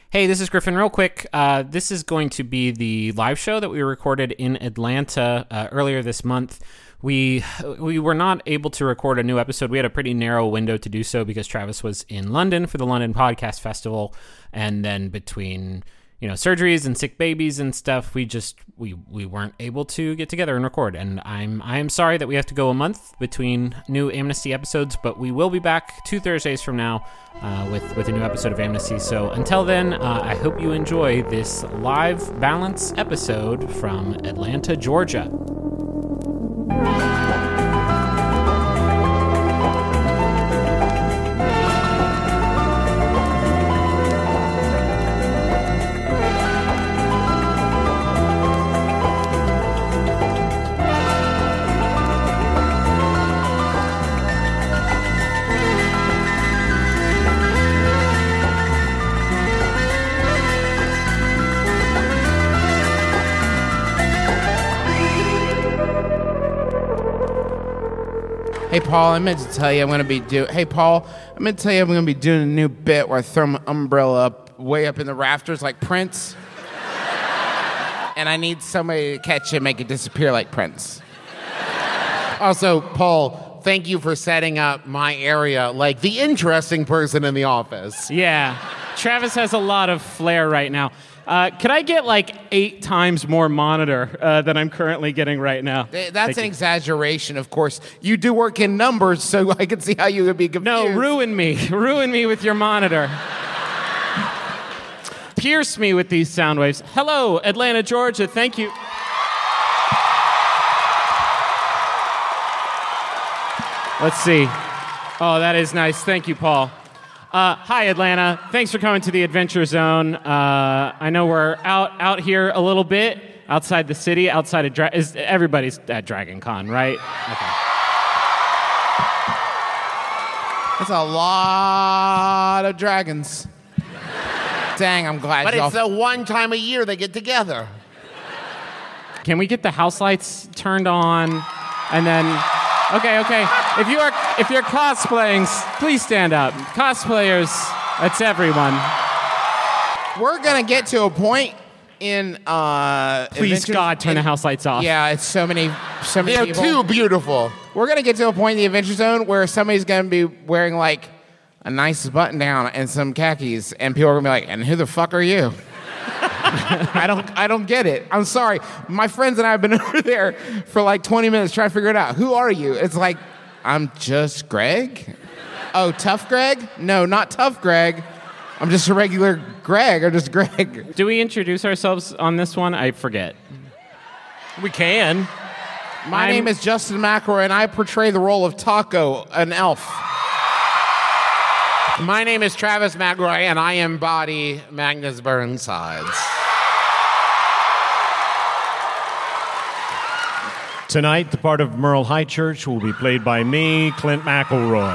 Hey, this is Griffin. Real quick, this is going to be the live show that we recorded in Atlanta earlier this month. We were not able to record a new episode. We had a pretty narrow window to do so because Travis was in London for the London Podcast Festival, and then between surgeries and sick babies and stuff, we weren't able to get together and record. And I am sorry that we have to go a month between new Amnesty episodes, but we will be back 2 Thursdays from now with a new episode of Amnesty. So until then, I hope you enjoy this live Balance episode from Atlanta, Georgia. Hey, Paul, I meant to tell you I'm going to be doing a new bit where I throw my umbrella up way up in the rafters like Prince. And I need somebody to catch it and make it disappear like Prince. Also, Paul, thank you for setting up my area like the interesting person in the office. Yeah, Travis has a lot of flair right now. Could I get like 8 times more monitor than I'm currently getting right now? That's an exaggeration, of course. You do work in numbers, so I can see how you would be confused. No, ruin me with your monitor. Pierce me with these sound waves. Hello, Atlanta, Georgia. Thank you. Let's see. Oh, that is nice. Thank you, Paul. Hi, Atlanta. Thanks for coming to the Adventure Zone. I know we're out here a little bit, outside the city, outside of... everybody's at Dragon Con, right? Okay. That's a lot of dragons. Dang, I'm glad But y'all... it's the one time a year they get together. Can we get the house lights turned on? And then... Okay. If you're cosplaying, please stand up. Cosplayers, that's everyone. We're going to get to a point in... Please, God, turn the house lights off. Yeah, it's so many They're people. too beautiful. We're going to get to a point in the Adventure Zone where somebody's going to be wearing, like, a nice button-down and some khakis, and people are going to be like, and who the fuck are you? I don't get it. I'm sorry. My friends and I have been over there for like 20 minutes trying to figure it out. Who are you? It's like, I'm just Greg. Oh, Tough Greg? No, not Tough Greg. I'm just a regular Greg or just Greg. Do we introduce ourselves on this one? I forget. We can. My name is Justin McElroy, and I portray the role of Taco, an elf. My name is Travis McElroy, and I embody Magnus Burnsides. Tonight, the part of Merle Highchurch will be played by me, Clint McElroy.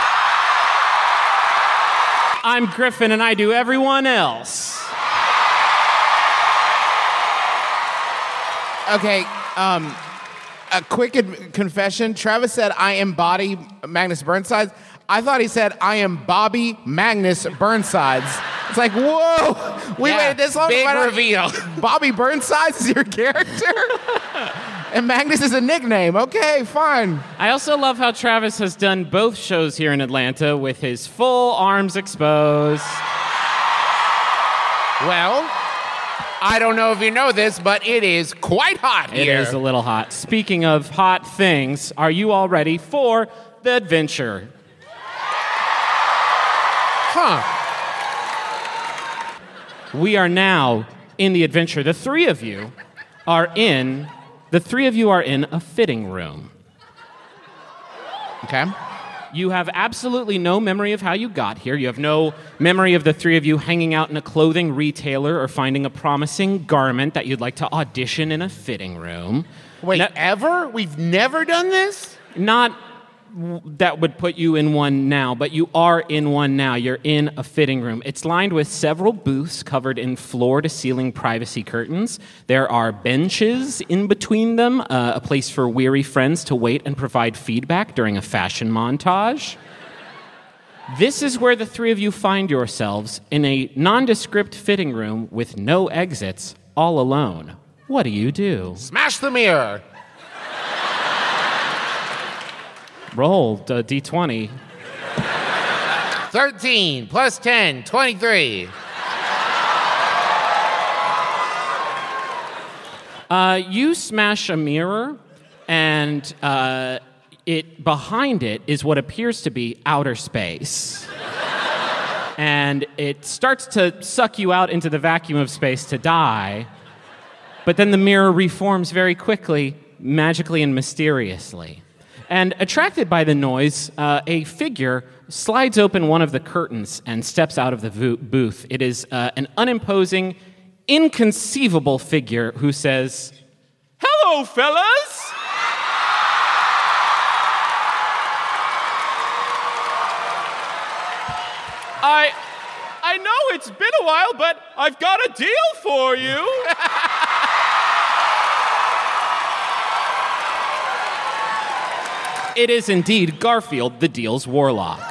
I'm Griffin, and I do everyone else. Okay, a quick confession. Travis said, I embody Magnus Burnsides. I thought he said, I am Bobby Magnus Burnsides. It's like, whoa, we waited this long. Big reveal. Bobby Burnsides is your character? And Magnus is a nickname. Okay, fine. I also love how Travis has done both shows here in Atlanta with his full arms exposed. Well, I don't know if you know this, but it is quite hot here. It is a little hot. Speaking of hot things, are you all ready for the adventure? Huh. We are now in the adventure. The three of you are in a fitting room. Okay. You have absolutely no memory of how you got here. You have no memory of the three of you hanging out in a clothing retailer or finding a promising garment that you'd like to audition in a fitting room. Wait, ever? We've never done this? Not that would put you in one now, but you are in one now. You're in a fitting room. It's lined with several booths covered in floor-to-ceiling privacy curtains. There are benches in between them, a place for weary friends to wait and provide feedback during a fashion montage. This is where the three of you find yourselves in a nondescript fitting room with no exits, all alone. What do you do? Smash the mirror. Roll the D20. 13 plus 10, 23. You smash a mirror, and behind it is what appears to be outer space. And it starts to suck you out into the vacuum of space to die. But then the mirror reforms very quickly, magically and mysteriously. And attracted by the noise, a figure slides open one of the curtains and steps out of the booth. It is an unimposing, inconceivable figure who says, "Hello, fellas!" I know it's been a while, but I've got a deal for you. It is indeed Garfield, the Deal's Warlock.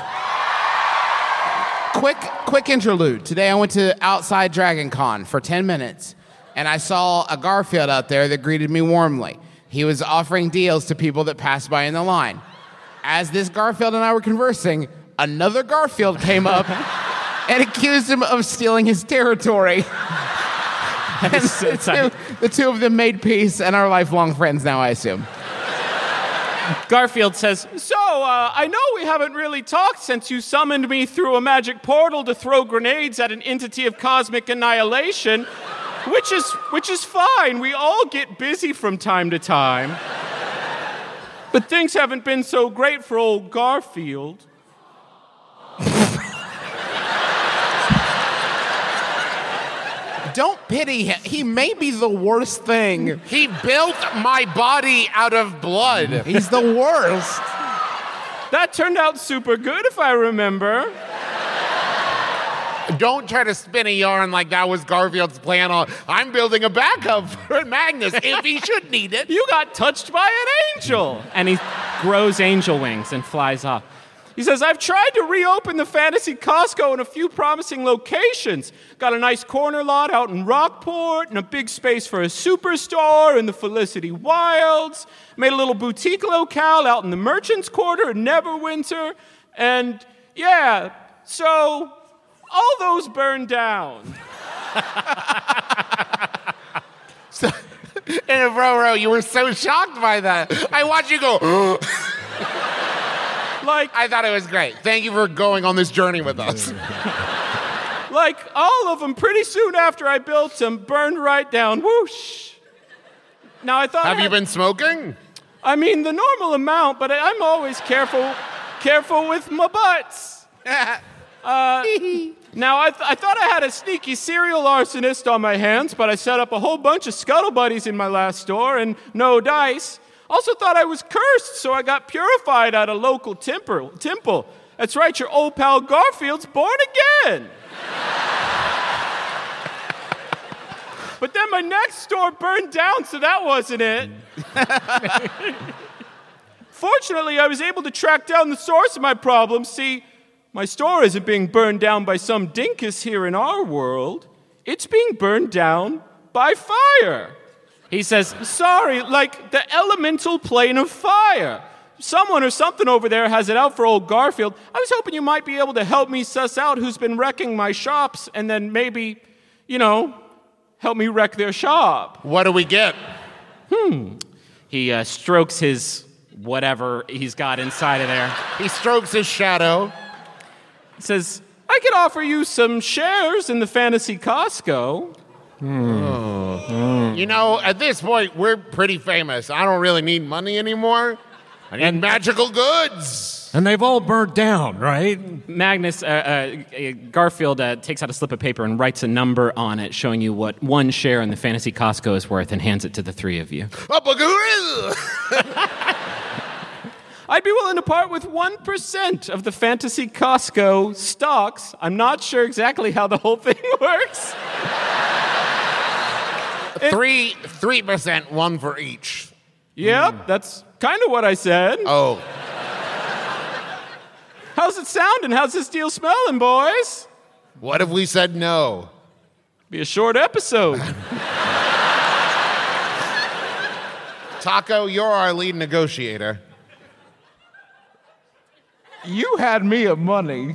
Quick interlude. Today I went to Outside Dragon Con for 10 minutes, and I saw a Garfield out there that greeted me warmly. He was offering deals to people that passed by in the line. As this Garfield and I were conversing, another Garfield came up and accused him of stealing his territory. And the two of them made peace and are lifelong friends now, I assume. Garfield says, "So, I know we haven't really talked since you summoned me through a magic portal to throw grenades at an entity of cosmic annihilation, which is fine. We all get busy from time to time. But things haven't been so great for old Garfield." Don't pity him. He may be the worst thing. He built my body out of blood. He's the worst. That turned out super good, if I remember. Don't try to spin a yarn like that was Garfield's plan. I'm building a backup for Magnus if he should need it. You got touched by an angel. And he grows angel wings and flies off. He says, "I've tried to reopen the Fantasy Costco in a few promising locations. Got a nice corner lot out in Rockport and a big space for a superstore in the Felicity Wilds. Made a little boutique locale out in the Merchants Quarter in Neverwinter. And yeah, so all those burned down." So, and Roro, you were so shocked by that. I watched you go, Like, I thought it was great. Thank you for going on this journey with us. like all of them, pretty soon after I built them, burned right down. Whoosh. Now I thought. Have you been smoking? I mean, the normal amount, but I'm always careful with my butts. Now, I thought I had a sneaky serial arsonist on my hands, but I set up a whole bunch of scuttle buddies in my last store and no dice. Also thought I was cursed, so I got purified at a local temple. That's right, your old pal Garfield's born again. But then my next store burned down, so that wasn't it. Fortunately, I was able to track down the source of my problem. See, my store isn't being burned down by some dinkus here in our world. It's being burned down by fire. He says, "Sorry, like the elemental plane of fire. Someone or something over there has it out for old Garfield. I was hoping you might be able to help me suss out who's been wrecking my shops and then maybe, help me wreck their shop." What do we get? He strokes his whatever he's got inside of there. He strokes his shadow. He says, "I could offer you some shares in the Fantasy Costco." You know, at this point, we're pretty famous. I don't really need money anymore. I need magical goods. And they've all burnt down, right? Magnus, Garfield takes out a slip of paper and writes a number on it showing you what one share in the Fantasy Costco is worth and hands it to the three of you. Up a gorilla! I'd be willing to part with 1% of the Fantasy Costco stocks. I'm not sure exactly how the whole thing works. 3%, one for each. Yep, that's kind of what I said. Oh. How's it sounding? How's this deal smelling, boys? What if we said no? Be a short episode. Taco, you're our lead negotiator. You had me at money.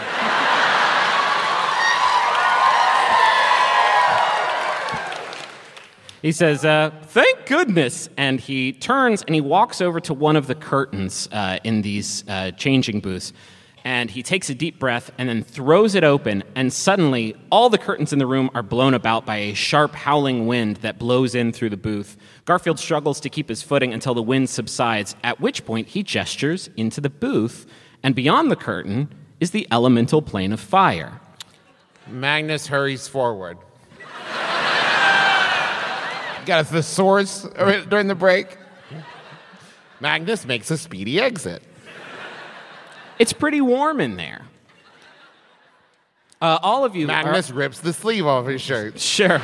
He says, thank goodness. And he turns and he walks over to one of the curtains in these changing booths. And he takes a deep breath and then throws it open. And suddenly, all the curtains in the room are blown about by a sharp howling wind that blows in through the booth. Garfield struggles to keep his footing until the wind subsides, at which point he gestures into the booth. And beyond the curtain is the elemental plane of fire. Magnus hurries forward. Got a thesaurus during the break. Magnus makes a speedy exit. It's pretty warm in there. All of you Magnus rips the sleeve off his shirt. Sure.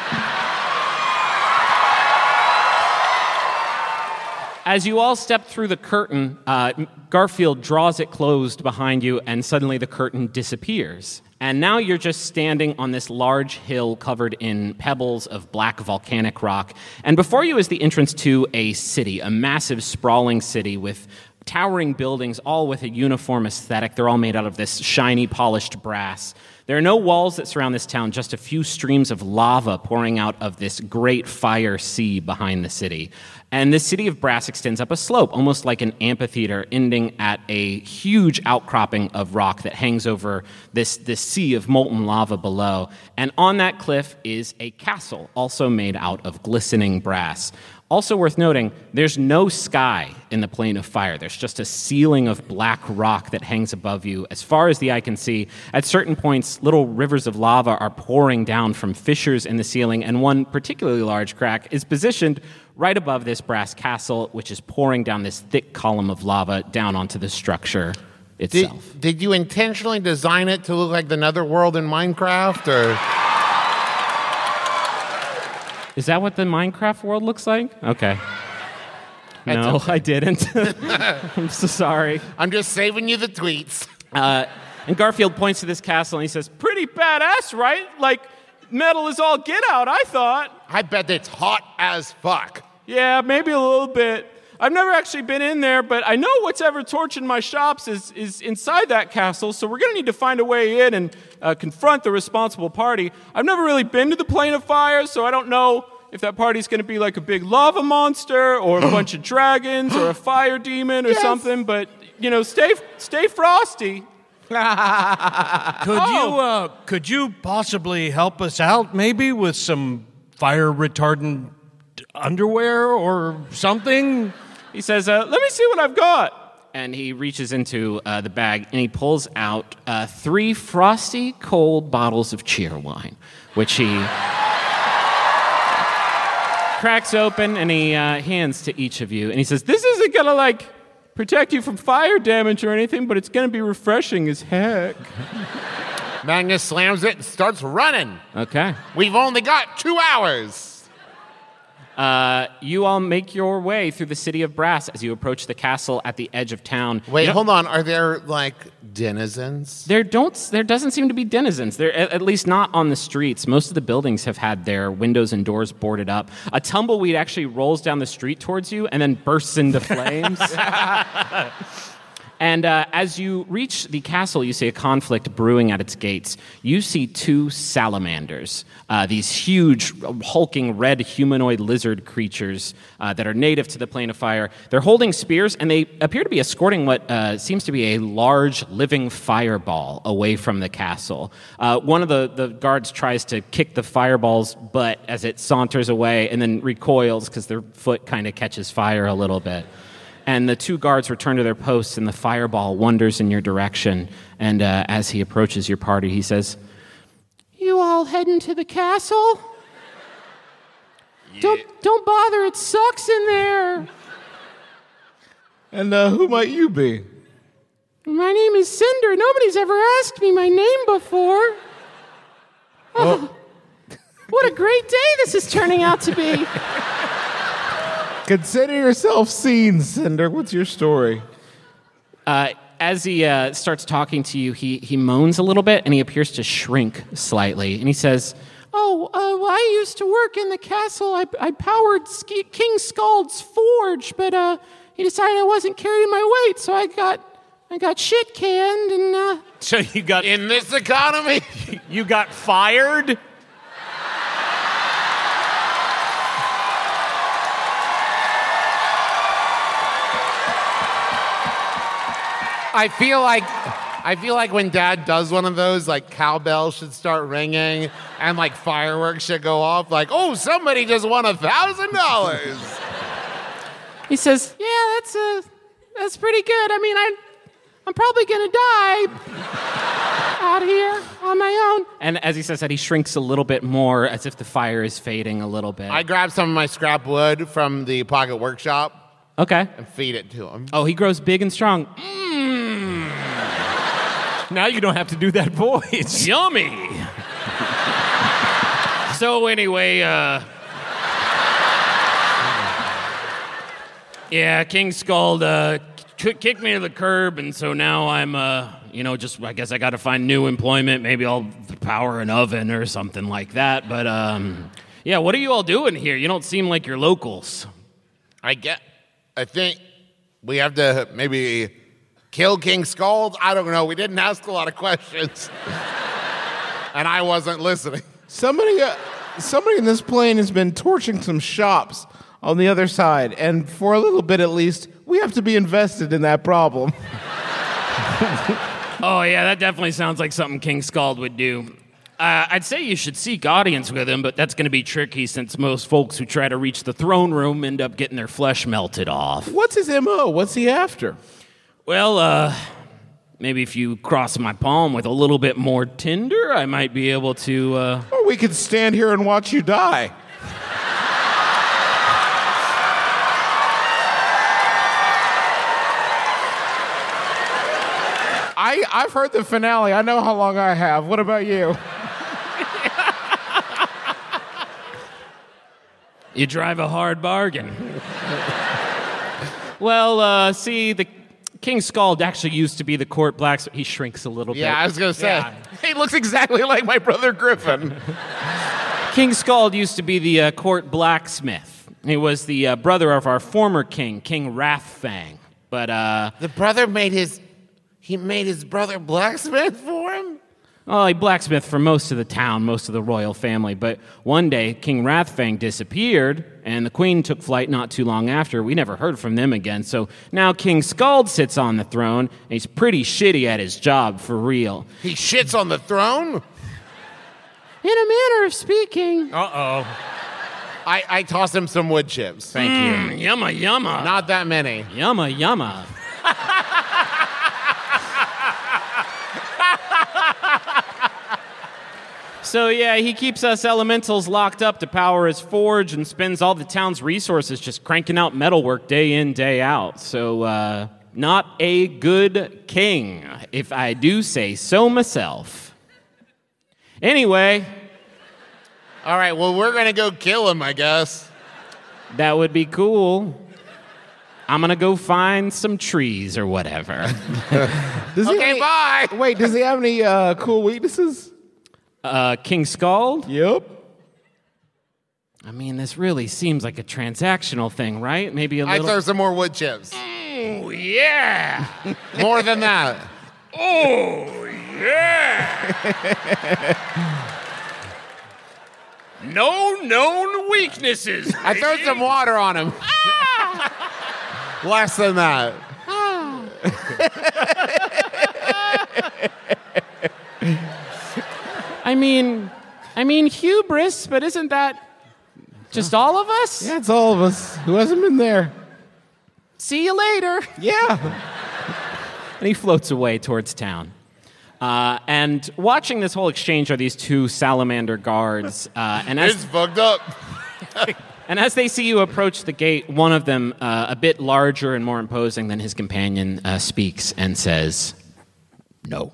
As you all step through the curtain, Garfield draws it closed behind you, and suddenly the curtain disappears. And now you're just standing on this large hill covered in pebbles of black volcanic rock. And before you is the entrance to a city, a massive, sprawling city with towering buildings, all with a uniform aesthetic. They're all made out of this shiny, polished brass. There are no walls that surround this town, just a few streams of lava pouring out of this great fire sea behind the city. And this city of brass extends up a slope, almost like an amphitheater, ending at a huge outcropping of rock that hangs over this sea of molten lava below. And on that cliff is a castle, also made out of glistening brass. Also worth noting, there's no sky in the plane of fire. There's just a ceiling of black rock that hangs above you as far as the eye can see. At certain points, little rivers of lava are pouring down from fissures in the ceiling, and one particularly large crack is positioned right above this brass castle, which is pouring down this thick column of lava down onto the structure itself. Did you intentionally design it to look like the Netherworld in Minecraft, or... Is that what the Minecraft world looks like? Okay. No, I didn't. I'm so sorry. I'm just saving you the tweets. And Garfield points to this castle and he says, pretty badass, right? Like, metal is all get out, I thought. I bet it's hot as fuck. Yeah, maybe a little bit. I've never actually been in there, but I know what's ever torching my shops is inside that castle, so we're going to need to find a way in and confront the responsible party. I've never really been to the Plane of Fire, so I don't know if that party's going to be like a big lava monster or a bunch of dragons or a fire demon or something, but, you know, stay frosty. Could you possibly help us out maybe with some fire retardant underwear or something? He says, let me see what I've got. And he reaches into the bag and he pulls out 3 frosty cold bottles of cheer wine, which he cracks open and he hands to each of you. And he says, this isn't going to like protect you from fire damage or anything, but it's going to be refreshing as heck. Magnus slams it and starts running. Okay. We've only got 2 hours. You all make your way through the city of brass as you approach the castle at the edge of town. Wait, hold on. Are there, like, denizens? There doesn't seem to be denizens. They're at least not on the streets. Most of the buildings have had their windows and doors boarded up. A tumbleweed actually rolls down the street towards you and then bursts into flames. And as you reach the castle, you see a conflict brewing at its gates. You see 2 salamanders, these huge, hulking, red humanoid lizard creatures that are native to the Plane of Fire. They're holding spears, and they appear to be escorting what seems to be a large, living fireball away from the castle. One of the guards tries to kick the fireball's butt as it saunters away and then recoils because their foot kind of catches fire a little bit. And the 2 guards return to their posts, and the fireball wanders in your direction. And as he approaches your party, he says, "You all heading to the castle? Yeah. Don't bother. It sucks in there." And who might you be? My name is Cinder. Nobody's ever asked me my name before. Oh, what a great day this is turning out to be. Consider yourself seen, Cinder. What's your story? as he starts talking to you, he moans a little bit, and he appears to shrink slightly. And he says, "Oh, well, I used to work in the castle. I powered King Scald's forge, but he decided I wasn't carrying my weight, so I got shit canned, and So you got In this economy? you got fired? I feel like when Dad does one of those, like cowbells should start ringing and like fireworks should go off. Like, oh, somebody just won $1,000. he says, "Yeah, that's pretty good. I mean, I'm probably gonna die out here on my own." And as he says that, he shrinks a little bit more, as if the fire is fading a little bit. I grab some of my scrap wood from the pocket workshop Okay. and feed it to him. Oh, he grows big and strong. Now you don't have to do that voice. Yummy. So anyway, yeah, King Scald kicked me to the curb, and so now I'm, I guess I got to find new employment. Maybe I'll power an oven or something like that. But yeah, what are you all doing here? You don't seem like you're locals. I think we have to maybe kill King Scald. I don't know. We didn't ask a lot of questions. And I wasn't listening. Somebody in this plane has been torching some shops on the other side, and for a little bit at least, we have to be invested in that problem. Oh yeah, that definitely sounds like something King Scald would do. I'd say you should seek audience with him, but that's going to be tricky since most folks who try to reach the throne room end up getting their flesh melted off. What's his MO? What's he after? Well, maybe if you cross my palm with a little bit more tinder, I might be able to, Or we could stand here and watch you die. I've heard the finale. I know how long I have. What about you? You drive a hard bargain. Well, see, the King Scald actually used to be the court blacksmith. He shrinks a little bit. Yeah, I was going to say. Yeah. He looks exactly like my brother Griffin. King Scald used to be the court blacksmith. He was the brother of our former king, King Wrathfang. But, The brother made his brother blacksmith for him? well, he blacksmithed for most of the town, most of the royal family. But one day, King Wrathfang disappeared, and the queen took flight not too long after. We never heard from them again. So now King Scald sits on the throne, and he's pretty shitty at his job, for real. He shits on the throne? In a manner of speaking. Uh-oh. I toss him some wood chips. Thank you. Yumma, yumma. Not that many. Yumma, yumma. So, yeah, he keeps us elementals locked up to power his forge and spends all the town's resources just cranking out metalwork day in, day out. So, not a good king, if I do say so myself. Anyway, All right, well, we're going to go kill him, I guess. that would be cool. I'm going to go find some trees or whatever. Does he Okay, bye. Wait, does he have any cool weaknesses? King Scald? Yep. I mean, this really seems like a transactional thing, right? Maybe a I little. throw some more wood chips. Oh, yeah. More than that. Oh, yeah. No known weaknesses. I throw some water on him. Less than that. I mean, hubris, but isn't that just all of us? Yeah, it's all of us. Who hasn't been there? See you later. Yeah. And he floats away towards town. And watching this whole exchange are these two salamander guards. And It's fucked up. as they see you approach the gate, one of them, a bit larger and more imposing than his companion, speaks and says, "No."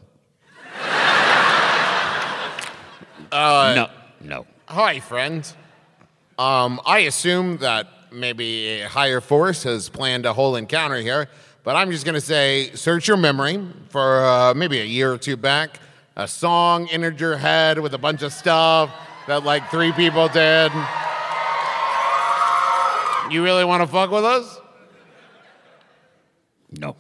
No. Hi, friend. I assume that maybe a higher force has planned a whole encounter here, but I'm just going to say search your memory for maybe a year or two back. A song entered your head with a bunch of stuff that like 3 people did. You really want to fuck with us? No.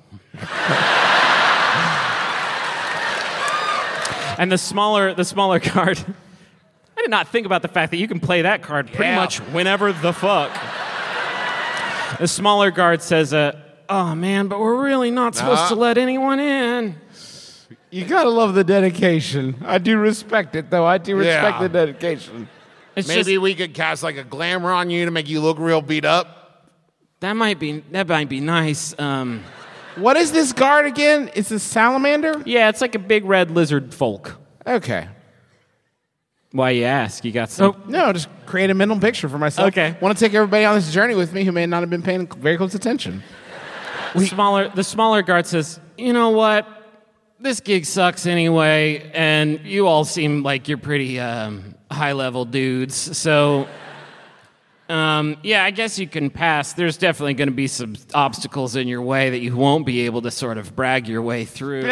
And the smaller card. I did not think about the fact that you can play that card pretty much whenever the fuck. The smaller guard says, "Oh man, but we're really not supposed to let anyone in." You gotta love the dedication. I do respect it, though. I do respect the dedication. It's Maybe just, we could cast like a glamour on you to make you look real beat up. that might be nice. What is this guard again? It's a salamander? Yeah, it's like a big red lizard folk. Okay. Why you ask? You got some. No, just create a mental picture for myself. Okay. Want to take everybody on this journey with me who may not have been paying very close attention. The smaller guard says, "You know what? This gig sucks anyway, and you all seem like you're pretty high-level dudes. So, yeah, I guess you can pass. There's definitely going to be some obstacles in your way that you won't be able to sort of brag your way through.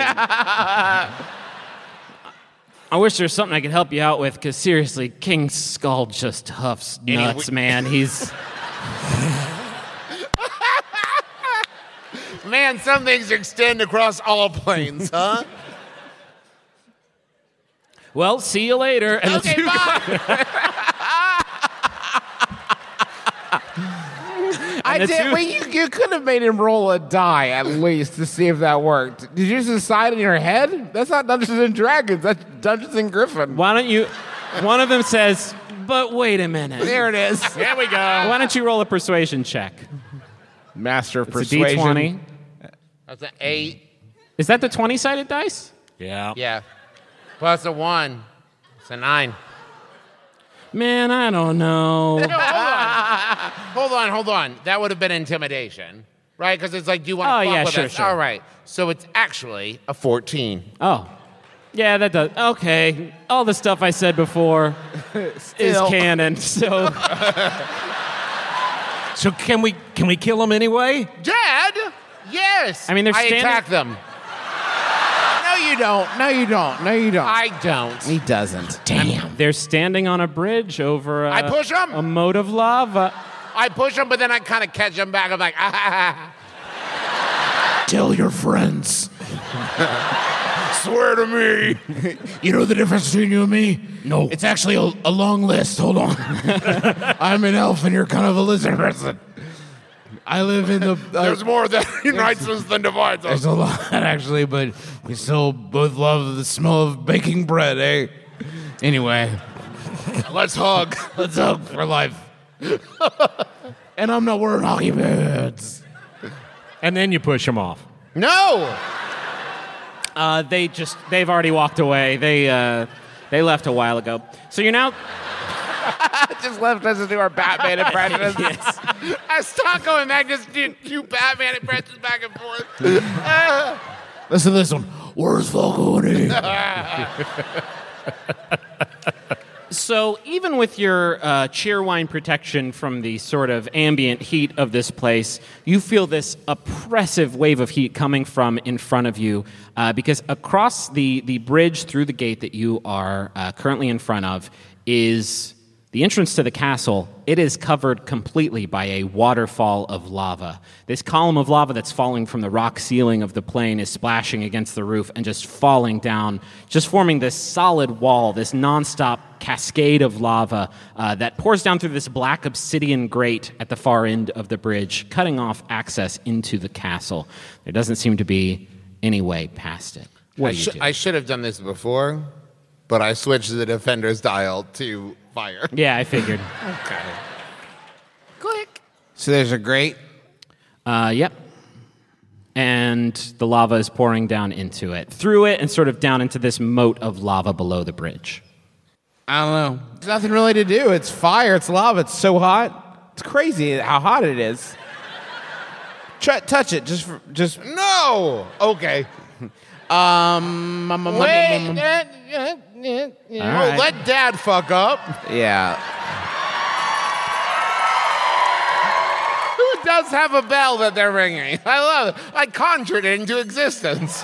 I wish there was something I could help you out with, because seriously, King Skull just huffs nuts, man. He's... Man, some things extend across all planes, huh? Well, see you later. And Okay, bye. You could have made him roll a die at least to see if that worked. Did you just decide in your head? That's not Dungeons and Dragons. That's Dungeons and Griffin. Why don't you... One of them says, "But wait a minute." There it is. Here we go. Why don't you roll a persuasion check? Master of It's a persuasion. D20. That's an 8. Is that the 20-sided dice? Yeah. Yeah. Plus a 1. It's a 9. Man, I don't know. No, hold on. That would have been intimidation, right? Because it's like, do you want to fuck yeah, with sure, us? sure. All right. So it's actually a 14. Oh. Yeah, that does. Okay. All the stuff I said before is canon. So So can we kill him anyway? Dad? Yes. I mean, they're I standing- attack them. No, you don't. No, you don't. No, you don't. I don't. He doesn't. Damn. they're standing on a bridge over I push 'em. a moat of lava. I push them, but then I kind of catch them back. I'm like, Tell your friends. swear to me. You know the difference between you and me? No. It's actually a long list. Hold on. I'm an elf and you're kind of a lizard person. I live in the... There's more that unites us than divides us. There's a lot, actually, but we still both love the smell of baking bread, eh? Anyway, Let's hug. let's hug for life. And I'm not wearing hockey boots. And then you push him off. No. They've already walked away. They left a while ago. So you're now... Just left us to do our Batman impressions. Yes. I stopped going back, just do Batman impressions back and forth. Listen to this one. Where's Falcone? So even with your cheerwine protection from the sort of ambient heat of this place, you feel this oppressive wave of heat coming from in front of you, because across the bridge through the gate that you are currently in front of is the entrance to the castle. It is covered completely by a waterfall of lava. This column of lava that's falling from the rock ceiling of the plain is splashing against the roof and just falling down, just forming this solid wall, this nonstop cascade of lava that pours down through this black obsidian grate at the far end of the bridge, cutting off access into the castle. There doesn't seem to be any way past it. What do you do? I should have done this before, but I switched the defender's dial to fire. Yeah, I figured. Okay. Click. So there's a grate. Yep. And the lava is pouring down into it, through it, and sort of down into this moat of lava below the bridge. I don't know. There's nothing really to do. It's fire. It's lava. It's so hot. It's crazy how hot it is. Touch it. Just. No. Okay. Wait. right. Let Dad fuck up. Yeah. It does have a bell that they're ringing. I love it. I conjured it into existence.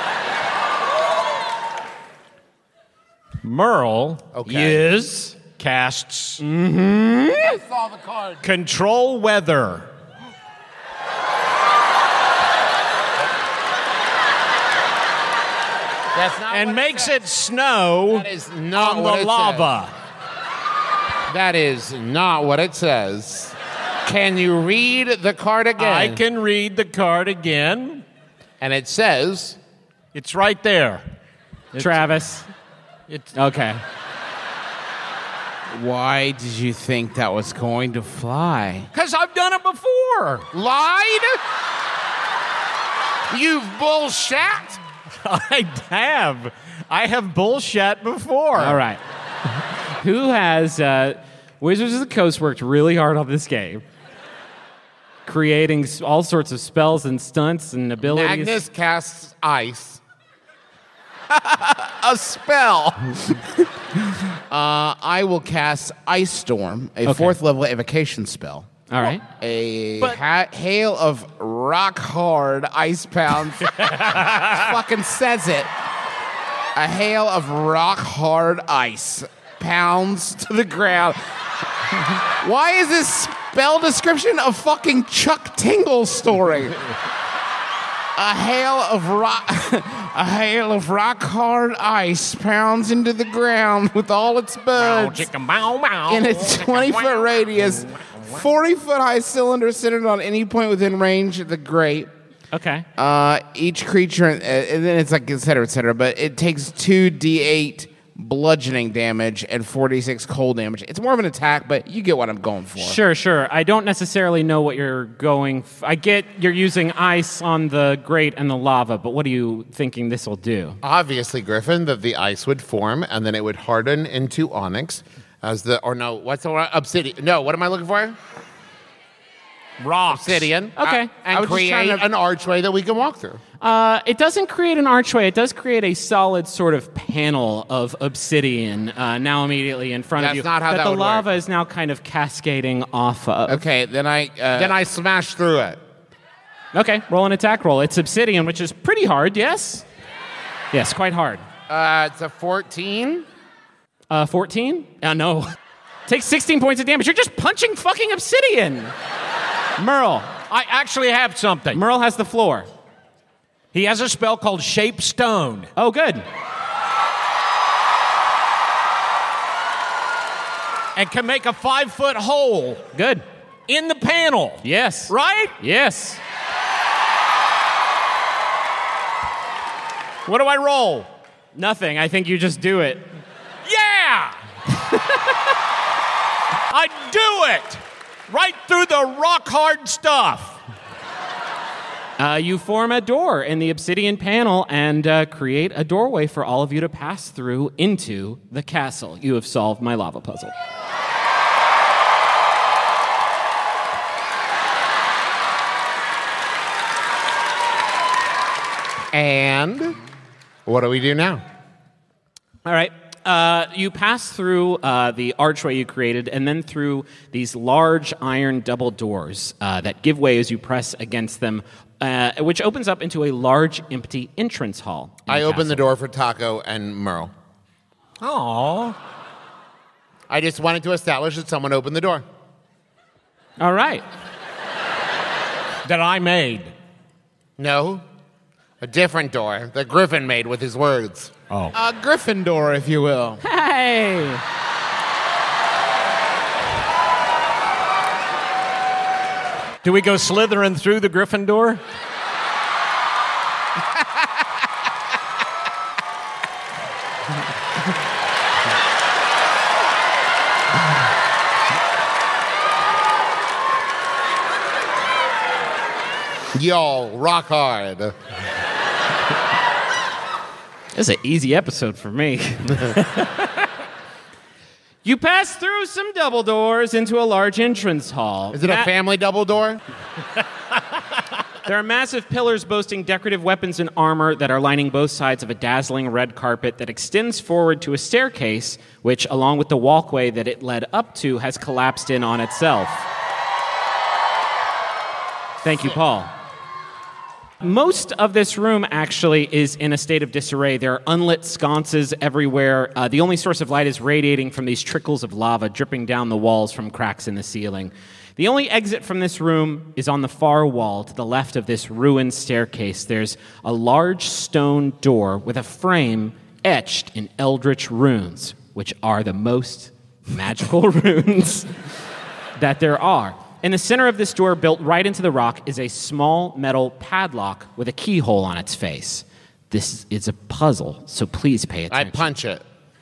Merle Okay. casts I saw the card. control weather. That's not And what makes says. it snow That is not on what the it lava. says. That is not what it says. Can you read the card again? I can read the card again. And it says, It's right there. Travis. Okay. Why did you think that was going to fly? Because I've done it before. lied? You've bullshit? I have bullshit before. All right. Who has Wizards of the Coast worked really hard on this game, creating all sorts of spells and stunts and abilities. Magnus casts ice. A spell. I will cast Ice Storm, a Okay. 4th level evocation spell. All right. A hail of rock hard ice pounds. Fucking says it. A hail of rock hard ice pounds to the ground. Why is this spell description a fucking Chuck Tingle story? A hail of rock hard ice pounds into the ground with all its buds in a 20-foot radius. 40-foot high cylinder centered on any point within range of the grate. Okay. Each creature, and then it's like et cetera, but it takes 2d8 bludgeoning damage and 4d6 cold damage. It's more of an attack, but you get what I'm going for. Sure. I don't necessarily know what you're going. I get you're using ice on the grate and the lava, but what are you thinking this will do? Obviously, Griffin, that the ice would form and then it would harden into onyx as what's the word? Obsidian. No, what am I looking for? Rocks. Obsidian. Okay. And I was just create trying to- an archway that we can walk through. It doesn't create an archway. It does create a solid sort of panel of obsidian now immediately in front of That's you. not how that the would lava work. is now kind of cascading off of. Okay, then I smash through it. Okay, roll an attack roll. It's obsidian, which is pretty hard, yes? Yes, quite hard. It's a 14. 14? No. Take 16 points of damage. You're just punching fucking obsidian. Merle. I actually have something. Merle has the floor. He has a spell called Shape Stone. Oh, good. And can make a 5-foot hole Good. in the panel. Yes. Right? Yes. What do I roll? Nothing. I think you just do it. Yeah! I do it! Right through the rock hard stuff. You form a door in the obsidian panel and create a doorway for all of you to pass through into the castle. You have solved my lava puzzle. And what do we do now? All right. You pass through the archway you created and then through these large iron double doors that give way as you press against them, which opens up into a large empty entrance hall. I open the door for Taco and Merle. Aww. I just wanted to establish that someone opened the door. All right. That I made. No, a different door that Griffin made with his words. Oh. a Gryffindor, if you will. Hey! Do we go slithering through the Gryffindor? Y'all, rock hard. This is an easy episode for me. You pass through some double doors into a large entrance hall. Is it a family double door? There are massive pillars boasting decorative weapons and armor that are lining both sides of a dazzling red carpet that extends forward to a staircase, which, along with the walkway that it led up to, has collapsed in on itself. Thank you, Paul. Most of this room actually is in a state of disarray. There are unlit sconces everywhere. The only source of light is radiating from these trickles of lava dripping down the walls from cracks in the ceiling. The only exit from this room is on the far wall to the left of this ruined staircase. There's a large stone door with a frame etched in eldritch runes, which are the most magical runes that there are. In the center of this door, built right into the rock, is a small metal padlock with a keyhole on its face. This is a puzzle, so please pay attention. I punch it.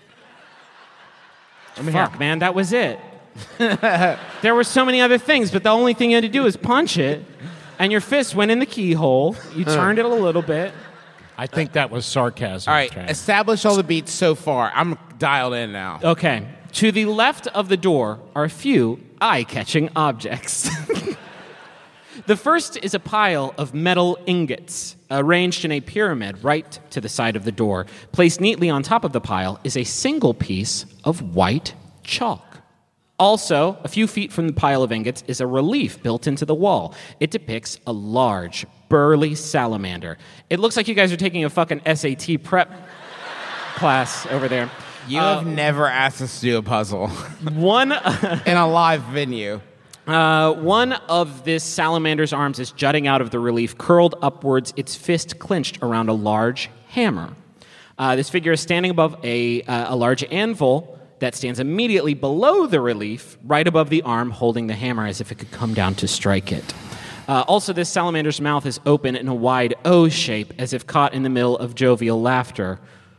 Fuck, man, that was it. There were so many other things, but the only thing you had to do was punch it, and your fist went in the keyhole. You turned it a little bit. I think that was sarcasm. All right, Trav. establish all the beats so far. I'm dialed in now. Okay. To the left of the door are a few eye-catching objects. The first is a pile of metal ingots arranged in a pyramid right to the side of the door. Placed neatly on top of the pile is a single piece of white chalk. Also, a few feet from the pile of ingots is a relief built into the wall. It depicts a large, burly salamander. It looks like you guys are taking a fucking SAT prep class over there. You have never asked us to do a puzzle One in a live venue. One of this salamander's arms is jutting out of the relief, curled upwards, its fist clenched around a large hammer. This figure is standing above a large anvil that stands immediately below the relief, right above the arm holding the hammer as if it could come down to strike it. Also, this salamander's mouth is open in a wide O shape, as if caught in the middle of jovial laughter.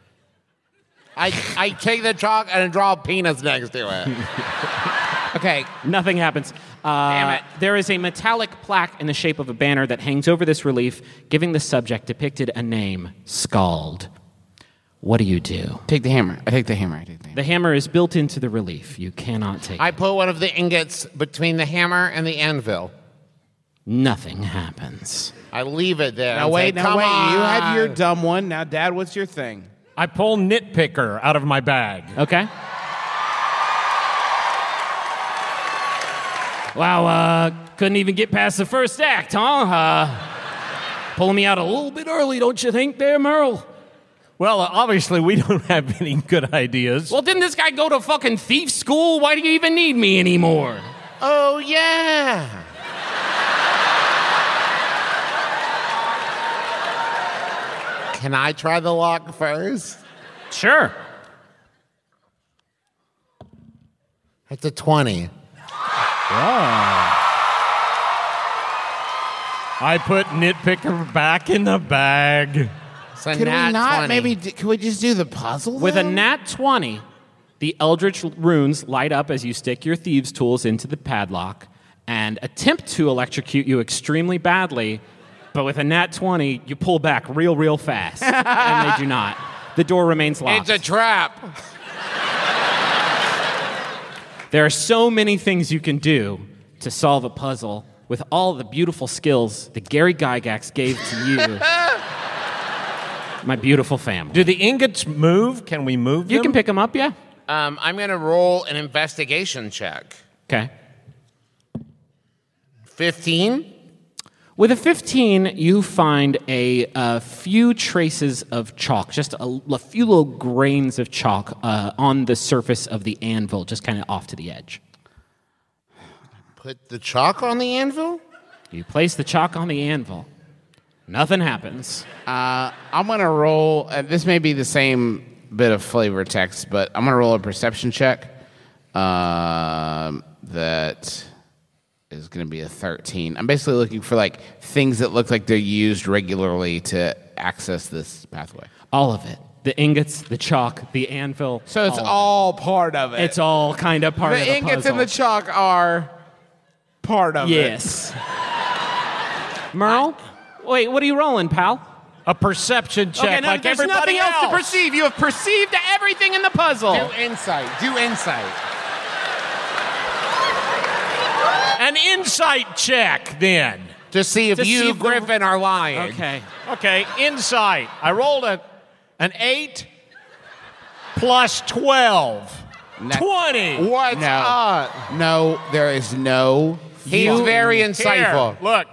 I take the chalk and draw a penis next to it. Okay, Nothing happens. Damn it. There is a metallic plaque in the shape of a banner that hangs over this relief, giving the subject depicted a name, Scald. What do you do? take the hammer. I take the hammer. The hammer is built into the relief. You cannot take I it. put one of the ingots between the hammer and the anvil. Nothing happens. I leave it there. Now and wait, say, Come You had on." your dumb one. Now, Dad, what's your thing? I pull nitpicker out of my bag. Okay? Wow, couldn't even get past the first act, huh? Pulling me out a little bit early, don't you think there, Merle? Well, obviously, we don't have any good ideas. Well, didn't this guy go to fucking thief school? Why do you even need me anymore? Oh, yeah. Can I try the lock first? Sure. It's a 20. I put nitpicker back in the bag. It's a Could we nat not 20. maybe? Can we just do the puzzle? With a though? nat 20, the eldritch runes light up as you stick your thieves' tools into the padlock and attempt to electrocute you extremely badly, but with a nat 20, you pull back real fast, and they do not. The door remains locked. It's a trap. There are so many things you can do to solve a puzzle with all the beautiful skills that Gary Gygax gave to you, my beautiful family. Do the ingots move? Can we move them? You can pick them up, yeah? I'm going to roll an investigation check. Okay. 15? With a 15, you find a few traces of chalk, just a few little grains of chalk on the surface of the anvil, just kind of off to the edge. Put the chalk on the anvil? You place the chalk on the anvil. Nothing happens. I'm gonna roll. This may be the same bit of flavor text, but I'm gonna roll a perception check. That is gonna be a 13. I'm basically looking for like things that look like they're used regularly to access this pathway. All of it. The ingots, the chalk, the anvil. So it's all of all part of it. it. It's all kind of part of the the ingots puzzle. and the chalk are part of it. Yes. Merle? Wait, what are you rolling, pal? A perception check Okay, no, like there's everybody nothing else to else. perceive. You have perceived everything in the puzzle. Do insight. Do insight. An insight check, then. To see if To you, see if the- Griffin, are lying. Okay. Okay, insight. I rolled an 8 plus 12. 20. What's No. up? No, there is no. He's very insightful. Here, look.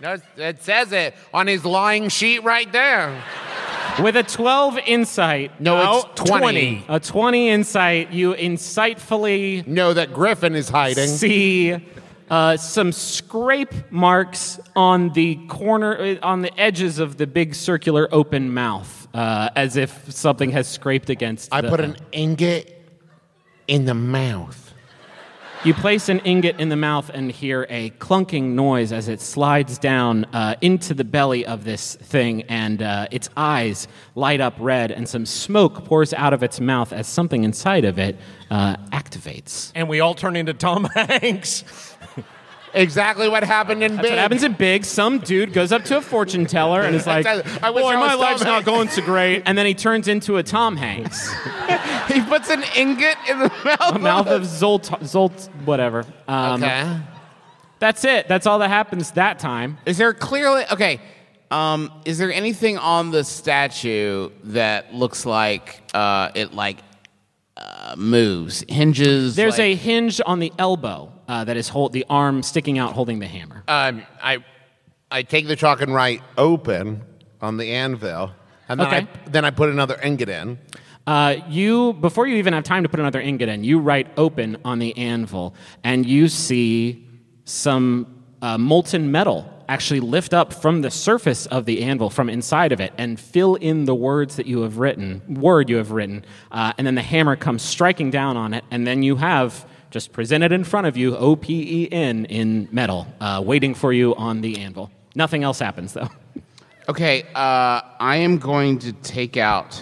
No, it says it on his lying sheet right there. With a 12 insight. No, it's 20. A 20 insight, you insightfully Know that Griffin is hiding. see some scrape marks on the corner, on the edges of the big circular open mouth, as if something has scraped against I the- put an ingot in the mouth. You place an ingot in the mouth and hear a clunking noise as it slides down into the belly of this thing, and its eyes light up red, and some smoke pours out of its mouth as something inside of it activates. And we all turn into Tom Hanks. Exactly what happened in That's Big. what happens in Big. Some dude goes up to a fortune teller and is like, I wish boy, I was my Tom life's not Hanks." going so great. And then he turns into a Tom Hanks. He puts an ingot in the mouth. Mouth of Zolt, whatever. Okay. That's it. That's all that happens that time. Is there clearly okay? Is there anything on the statue that looks like it moves, hinges? There's like, a hinge on the elbow that is the arm sticking out holding the hammer. I take the chalk and write open on the anvil, and then Okay. I put another ingot in. Before you even have time to put another ingot in, you write open on the anvil, and you see some molten metal actually lift up from the surface of the anvil, from inside of it, and fill in the words that you have written, and then the hammer comes striking down on it, and then you have just presented in front of you, OPEN in metal, waiting for you on the anvil. Nothing else happens, though. Okay, I am going to take out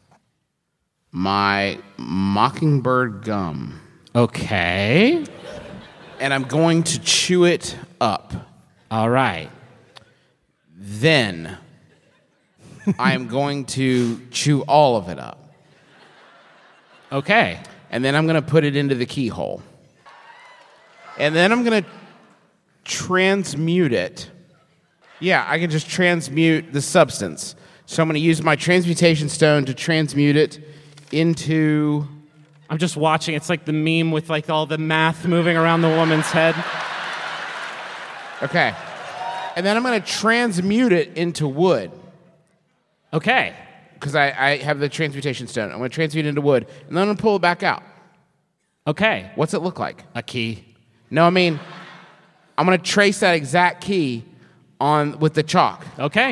my Mockingbird gum, Okay. and I'm going to chew it up. All right. Then I am going to chew all of it up. Okay. And then I'm going to put it into the keyhole. And then I'm going to transmute it. Yeah, I can just transmute the substance. So I'm going to use my transmutation stone to transmute it into... I'm just watching. It's like the meme with like all the math moving around the woman's head. Okay. And then I'm going to transmute it into wood. Okay. Because I have the transmutation stone. I'm going to transmute it into wood. And then I'm going to pull it back out. Okay. What's it look like? A key. No, I mean, I'm going to trace that exact key on with the chalk. Okay.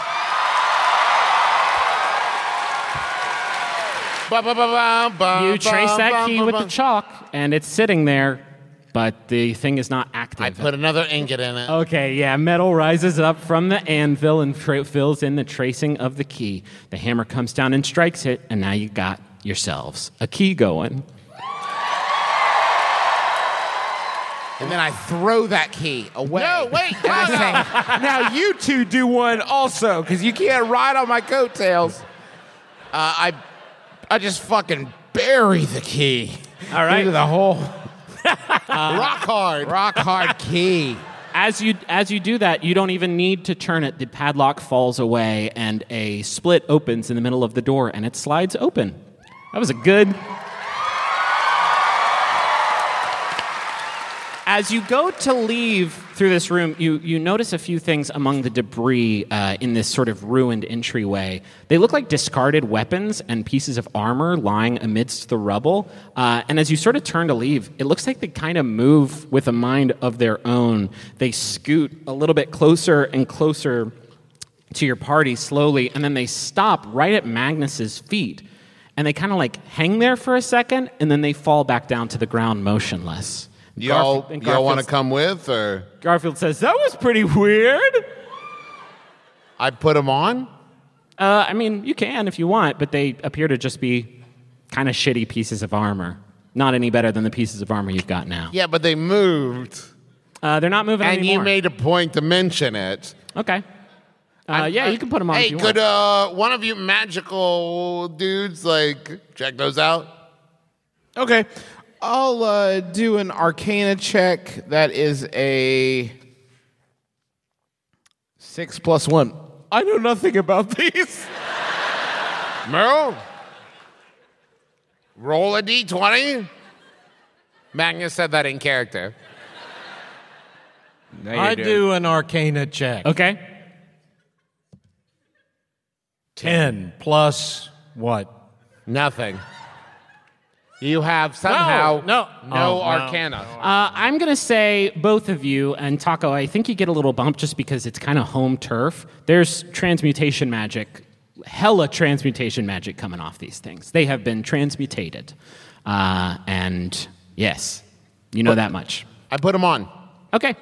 You trace that key with the chalk, and it's sitting there, but the thing is not active. I put another ingot in it. Okay, yeah, metal rises up from the anvil and fills in the tracing of the key. The hammer comes down and strikes it, and now you got yourselves a key going. And then I throw that key away. No, wait, And I say, now you two do one also, because you can't ride on my coattails. I just fucking bury the key. All right. Into the hole. Rock hard key. As you do that, you don't even need to turn it. The padlock falls away, and a split opens in the middle of the door, and it slides open. That was a good... As you go to leave through this room, you notice a few things among the debris in this sort of ruined entryway. They look like discarded weapons and pieces of armor lying amidst the rubble. And as you sort of turn to leave, it looks like they kind of move with a mind of their own. They scoot a little bit closer and closer to your party slowly, and then they stop right at Magnus's feet. And they kind of like hang there for a second, and then they fall back down to the ground motionless. Y'all Garfield want to come with, or Garfield says, that was pretty weird. I put them on? I mean, you can if you want, but they appear to just be kind of shitty pieces of armor. Not any better than the pieces of armor you've got now. Yeah, but they moved. They're not moving And anymore. you made a point to mention it. Okay. Yeah, you can put them on Hey, if you could want. one of you magical dudes, like, check those out? Okay. I'll do an Arcana check. That is a 6 + 1. I know nothing about these. Merle? Roll a D20? Magnus said that in character. I do an Arcana check. Okay. 10 plus what? Nothing. You have somehow No. Arcana. I'm going to say both of you, and Taco, I think you get a little bump just because it's kind of home turf. There's transmutation magic, hella transmutation magic coming off these things. They have been transmutated. And yes, you know that much. I put him on. Okay.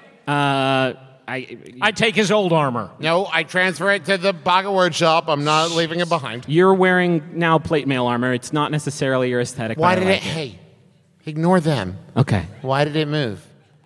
I take his old armor. No, I transfer it to the pocket workshop. I'm not leaving it behind. You're wearing now plate mail armor. It's not necessarily your aesthetic. Why but did I it? like Hey, ignore them. Okay. Why did it move?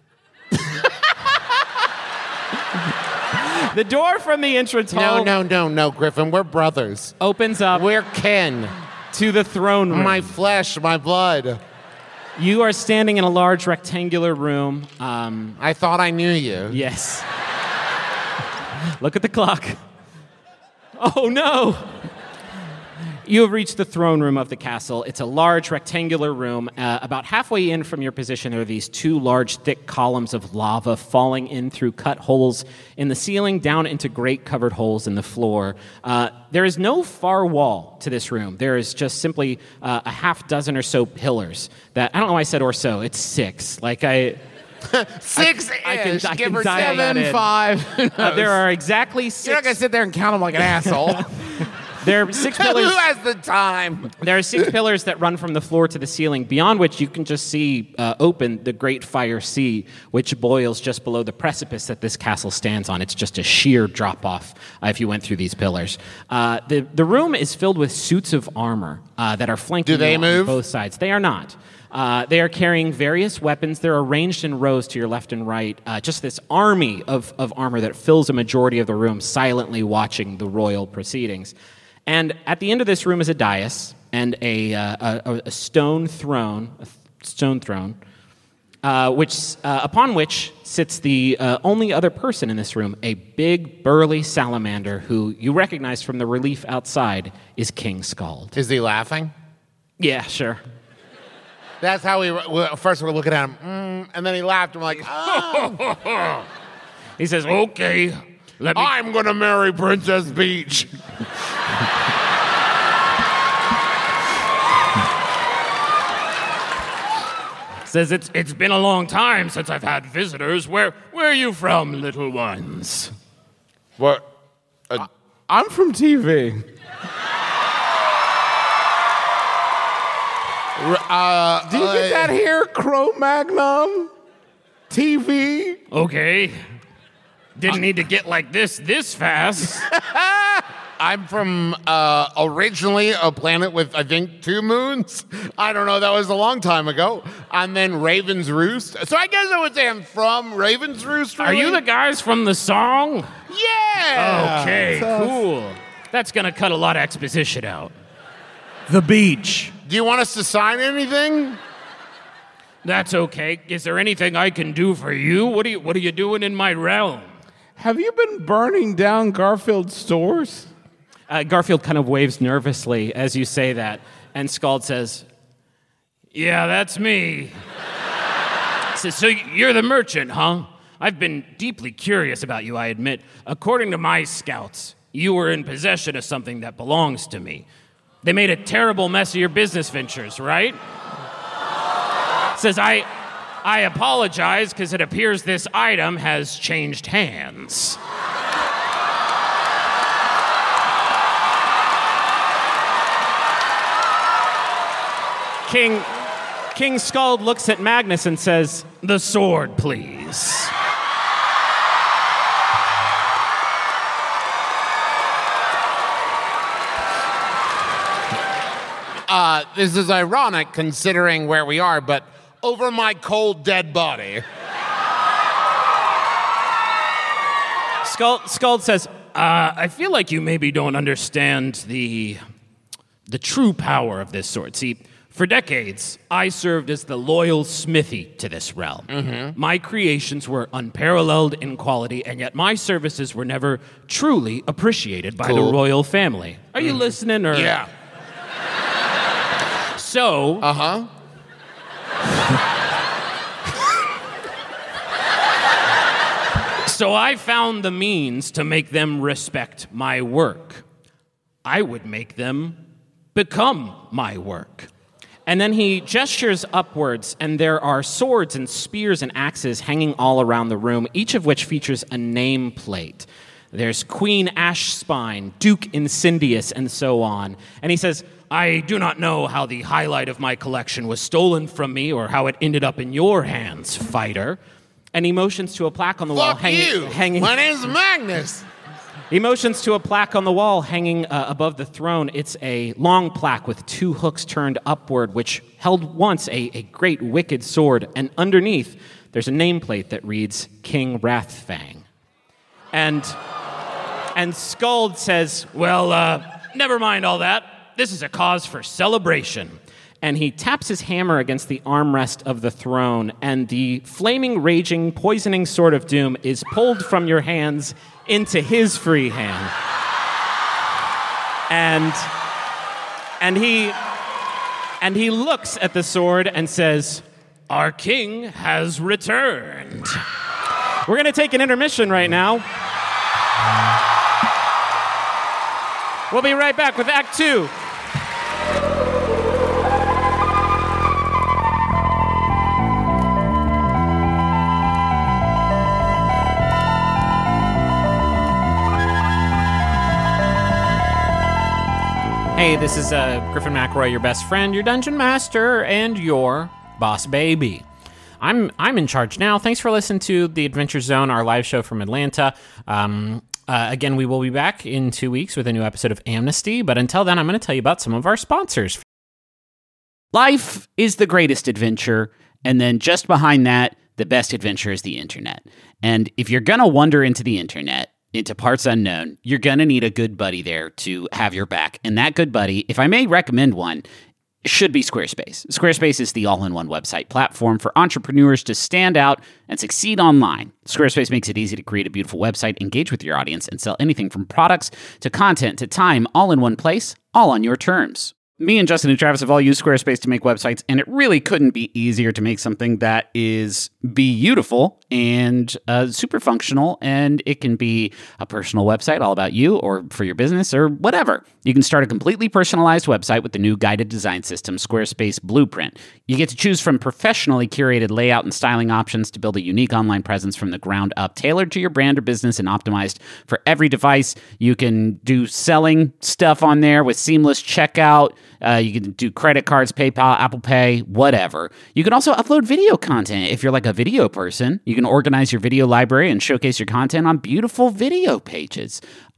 The door from the entrance hall No, Griffin. We're brothers. opens up We're kin. to the throne room. My flesh, my blood. You are standing in a large rectangular room. I thought I knew you. Yes. Look at the clock. Oh, no. You have reached the throne room of the castle. It's a large rectangular room. About halfway in from your position, there are these two large, thick columns of lava falling in through cut holes in the ceiling down into great covered holes in the floor. There is no far wall to this room. There is just simply a half dozen or so pillars that, I don't know why I said or so, it's 6. Like Six-ish, I give can or dial that 7, in. 5. There are exactly 6. You're not gonna sit there and count them like an asshole. There are 6 pillars. Who has the time? There are 6 pillars that run from the floor to the ceiling, beyond which you can just see open the Great Fire Sea, which boils just below the precipice that this castle stands on. It's just a sheer drop-off if you went through these pillars. The room is filled with suits of armor that are flanking Do they you move? on both sides. They are not. They are carrying various weapons. They're arranged in rows to your left and right. Just this army of armor that fills a majority of the room, silently watching the royal proceedings. And at the end of this room is a dais and a stone throne, upon which sits the only other person in this room, a big, burly salamander who you recognize from the relief outside is King Skald. Is he laughing? Yeah, sure. That's how first we're looking at him, and then he laughed, and we're like, oh. He says, "Okay, let me." I'm going to marry Princess Peach. Says it's been a long time since I've had visitors. Where are you from, little ones? What? I'm from TV. Do you get that here, Cro-Magnon? TV? Okay. Didn't need to get like this fast. I'm from originally a planet with, I think, 2 moons. I don't know. That was a long time ago. And then Raven's Roost. So I guess I would say I'm from Raven's Roost. Really? Are you the guys from the song? Yeah. Okay, cool. That's gonna cut a lot of exposition out. The beach. Do you want us to sign anything? That's okay. Is there anything I can do for you? What are you doing in my realm? Have you been burning down Garfield stores? Garfield kind of waves nervously as you say that, and Skald says, "Yeah, that's me." Says, "So you're the merchant, huh? I've been deeply curious about you, I admit. According to my scouts, you were in possession of something that belongs to me. They made a terrible mess of your business ventures, right?" Says, I apologize because it appears this item has changed hands. King Skald looks at Magnus and says, "The sword, please." This is ironic considering where we are, but over my cold, dead body. Skald says, I feel like you maybe don't understand the true power of this sword. See, for decades, I served as the loyal smithy to this realm. Mm-hmm. My creations were unparalleled in quality, and yet my services were never truly appreciated by the royal family. Are you listening? Or? Yeah. So, So I found the means to make them respect my work. I would make them become my work. And then he gestures upwards, and there are swords and spears and axes hanging all around the room, each of which features a nameplate. There's Queen Ashspine, Duke Incendious, and so on. And he says, I do not know how the highlight of my collection was stolen from me or how it ended up in your hands, fighter. And he motions to a plaque on the wall hanging. My name's Magnus. He motions to a plaque on the wall hanging above the throne. It's a long plaque with 2 hooks turned upward, which held once a great wicked sword. And underneath, there's a nameplate that reads King Wrathfang. And Skuld says, well, never mind all that. This is a cause for celebration. And he taps his hammer against the armrest of the throne, and the flaming, raging, poisoning sword of doom is pulled from your hands into his free hand. And he looks at the sword and says, our king has returned. We're going to take an intermission right now. We'll be right back with Act 2. Hey, this is Griffin McElroy, your best friend, your dungeon master, and your boss baby. I'm in charge now. Thanks for listening to The Adventure Zone, our live show from Atlanta. Again, we will be back in 2 weeks with a new episode of Amnesty, but until then, I'm going to tell you about some of our sponsors. Life is the greatest adventure, and then just behind that, the best adventure is the internet. And if you're going to wander into the internet, into parts unknown, you're going to need a good buddy there to have your back. And that good buddy, if I may recommend one, should be Squarespace. Squarespace is the all-in-one website platform for entrepreneurs to stand out and succeed online. Squarespace makes it easy to create a beautiful website, engage with your audience, and sell anything from products to content to time, all in one place, all on your terms. Me and Justin and Travis have all used Squarespace to make websites, and it really couldn't be easier to make something that is beautiful and super functional, and it can be a personal website all about you or for your business or whatever. You can start a completely personalized website with the new guided design system, Squarespace Blueprint. You get to choose from professionally curated layout and styling options to build a unique online presence from the ground up, tailored to your brand or business and optimized for every device. You can do selling stuff on there with seamless checkout. You can do credit cards, PayPal, Apple Pay, whatever. You can also upload video content if you're like a video person. You can organize your video library and showcase your content on beautiful video pages.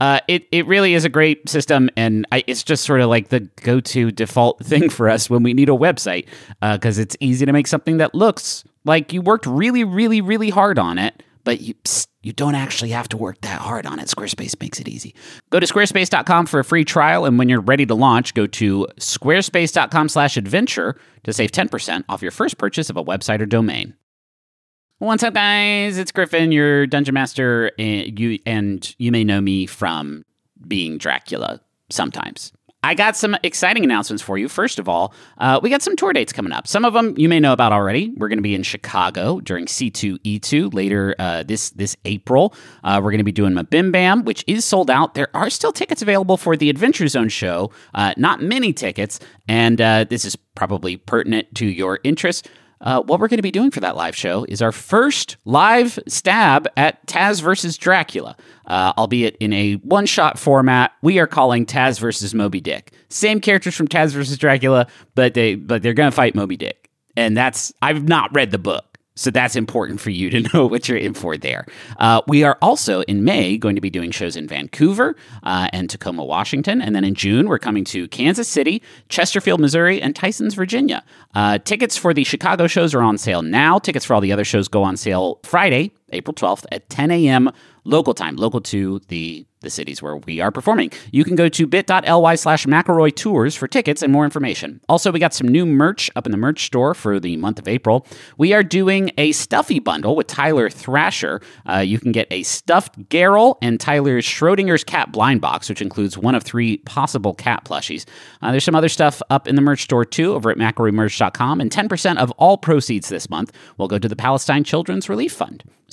It really is a great system, and it's just sort of like the go-to default thing for us when we need a website, because it's easy to make something that looks like you worked really, really, really hard on it, but you don't actually have to work that hard on it. Squarespace makes it easy. Go to squarespace.com for a free trial, and when you're ready to launch, go to squarespace.com/adventure to save 10% off your first purchase of a website or domain. What's up, guys? It's Griffin, your dungeon master, and you may know me from being Dracula sometimes. I got some exciting announcements for you. First of all, we got some tour dates coming up. Some of them you may know about already. We're going to be in Chicago during C2E2 later this April. We're going to be doing Mabim Bam, which is sold out. There are still tickets available for the Adventure Zone show. Not many tickets, and this is probably pertinent to your interest. What we're going to be doing for that live show is our first live stab at Taz versus Dracula, albeit in a one-shot format. We are calling Taz versus Moby Dick. Same characters from Taz versus Dracula, but they're going to fight Moby Dick. And I've not read the book, so that's important for you to know what you're in for there. We are also, in May, going to be doing shows in Vancouver and Tacoma, Washington. And then in June, we're coming to Kansas City, Chesterfield, Missouri, and Tysons, Virginia. Tickets for the Chicago shows are on sale now. Tickets for all the other shows go on sale Friday, April 12th at 10 a.m. local time, local to the cities where we are performing. You can go to bit.ly/McElroy Tours for tickets and more information. Also, we got some new merch up in the merch store for the month of April. We are doing a Stuffy bundle with Tyler Thrasher. You can get a stuffed Geralt and Tyler's Schrodinger's cat blind box, which includes one of 3 possible cat plushies. There's some other stuff up in the merch store too over at McElroymerch.com, and 10% of all proceeds this month will go to the Palestine Children's Relief Fund.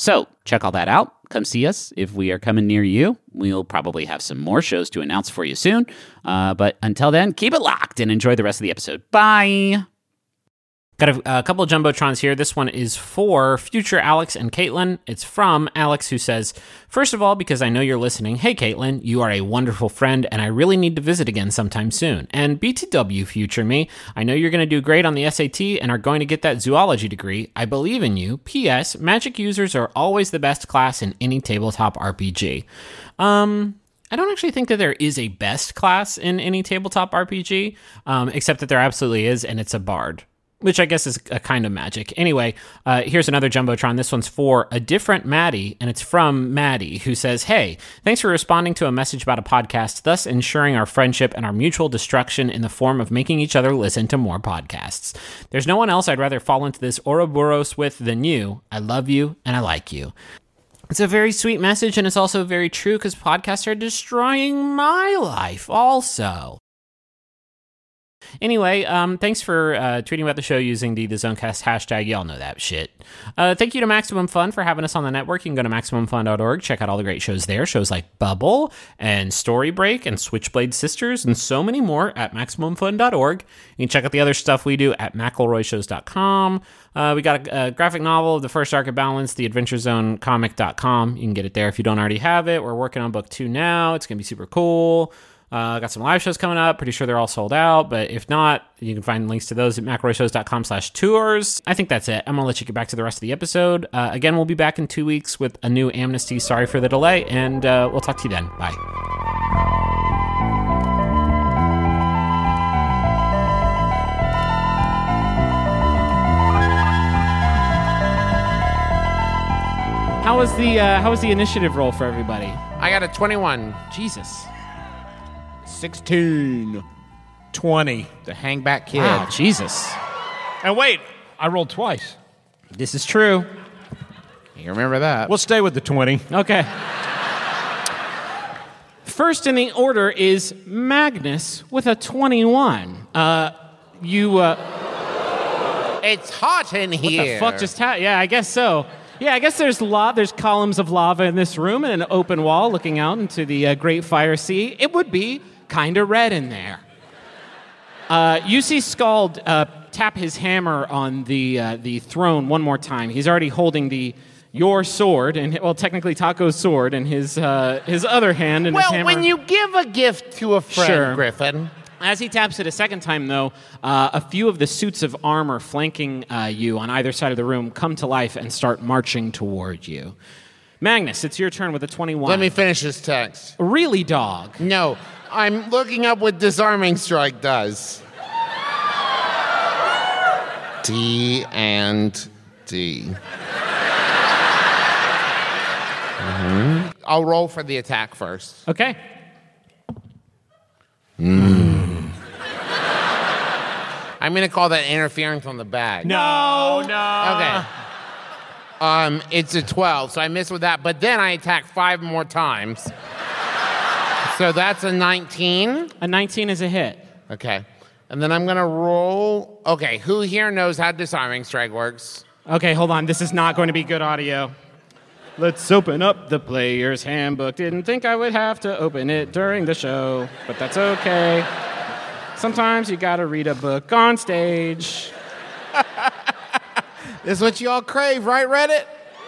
So check all that out. Come see us if we are coming near you. We'll probably have some more shows to announce for you soon. But until then, keep it locked and enjoy the rest of the episode. Bye. Got a couple of Jumbotrons here. This one is for future Alex and Caitlin. It's from Alex, who says, first of all, because I know you're listening, hey, Caitlin, you are a wonderful friend, and I really need to visit again sometime soon. And BTW, future me, I know you're going to do great on the SAT and are going to get that zoology degree. I believe in you. P.S. Magic users are always the best class in any tabletop RPG. I don't actually think that there is a best class in any tabletop RPG, except that there absolutely is, and it's a bard, which I guess is a kind of magic. Anyway, here's another Jumbotron. This one's for a different Maddie, and it's from Maddie, who says, hey, thanks for responding to a message about a podcast, thus ensuring our friendship and our mutual destruction in the form of making each other listen to more podcasts. There's no one else I'd rather fall into this Ouroboros with than you. I love you, and I like you. It's a very sweet message, and it's also very true, because podcasts are destroying my life also. Anyway, thanks for tweeting about the show using the ZoneCast hashtag. Y'all know that shit. Thank you to Maximum Fun for having us on the network. You can go to MaximumFun.org, check out all the great shows there. Shows like Bubble and Story Break and Switchblade Sisters and so many more at MaximumFun.org. You can check out the other stuff we do at McElroyShows.com. We got a graphic novel of The First Arc of Balance, the AdventureZoneComic.com. You can get it there if you don't already have it. We're working on book 2 now. It's going to be super cool. Got some live shows coming up. Pretty sure they're all sold out, but if not, you can find links to those at McElroyShows.com/tours. I think that's it. I'm going to let you get back to the rest of the episode. Again, we'll be back in 2 weeks with a new Amnesty. Sorry for the delay, and we'll talk to you then. Bye. How was the initiative roll for everybody? I got a 21. Jesus. 16. 20. The hangback kid. Wow, Jesus. And wait, I rolled twice. This is true. You remember that? We'll stay with the 20. Okay. First in the order is Magnus with a 21. It's hot in here. What the fuck just happened? Yeah, I guess so. Yeah, I guess there's columns of lava in this room and an open wall looking out into the Great Fire Sea. It would be kind of red in there. You see Skald tap his hammer on the throne one more time. He's already holding your sword, and technically Taco's sword, and his other hand and his hammer. Well, when you give a gift to a friend, Sure. Griffin. As he taps it a second time, though, a few of the suits of armor flanking you on either side of the room come to life and start marching toward you. Magnus, it's your turn with a 21. Let me finish this text. Really, dog? No, I'm looking up what Disarming Strike does. D and D. Mm-hmm. I'll roll for the attack first. Okay. I'm going to call that interference on the bag. No. Okay. It's a 12, so I miss with that. But then I attack 5 more times. So that's a 19. A 19 is a hit. Okay. And then I'm going to roll. Okay, who here knows how Disarming Strike works? Okay, hold on. This is not going to be good audio. Let's open up the player's handbook. Didn't think I would have to open it during the show, but that's okay. Sometimes you gotta read a book on stage. This is what you all crave, right, Reddit?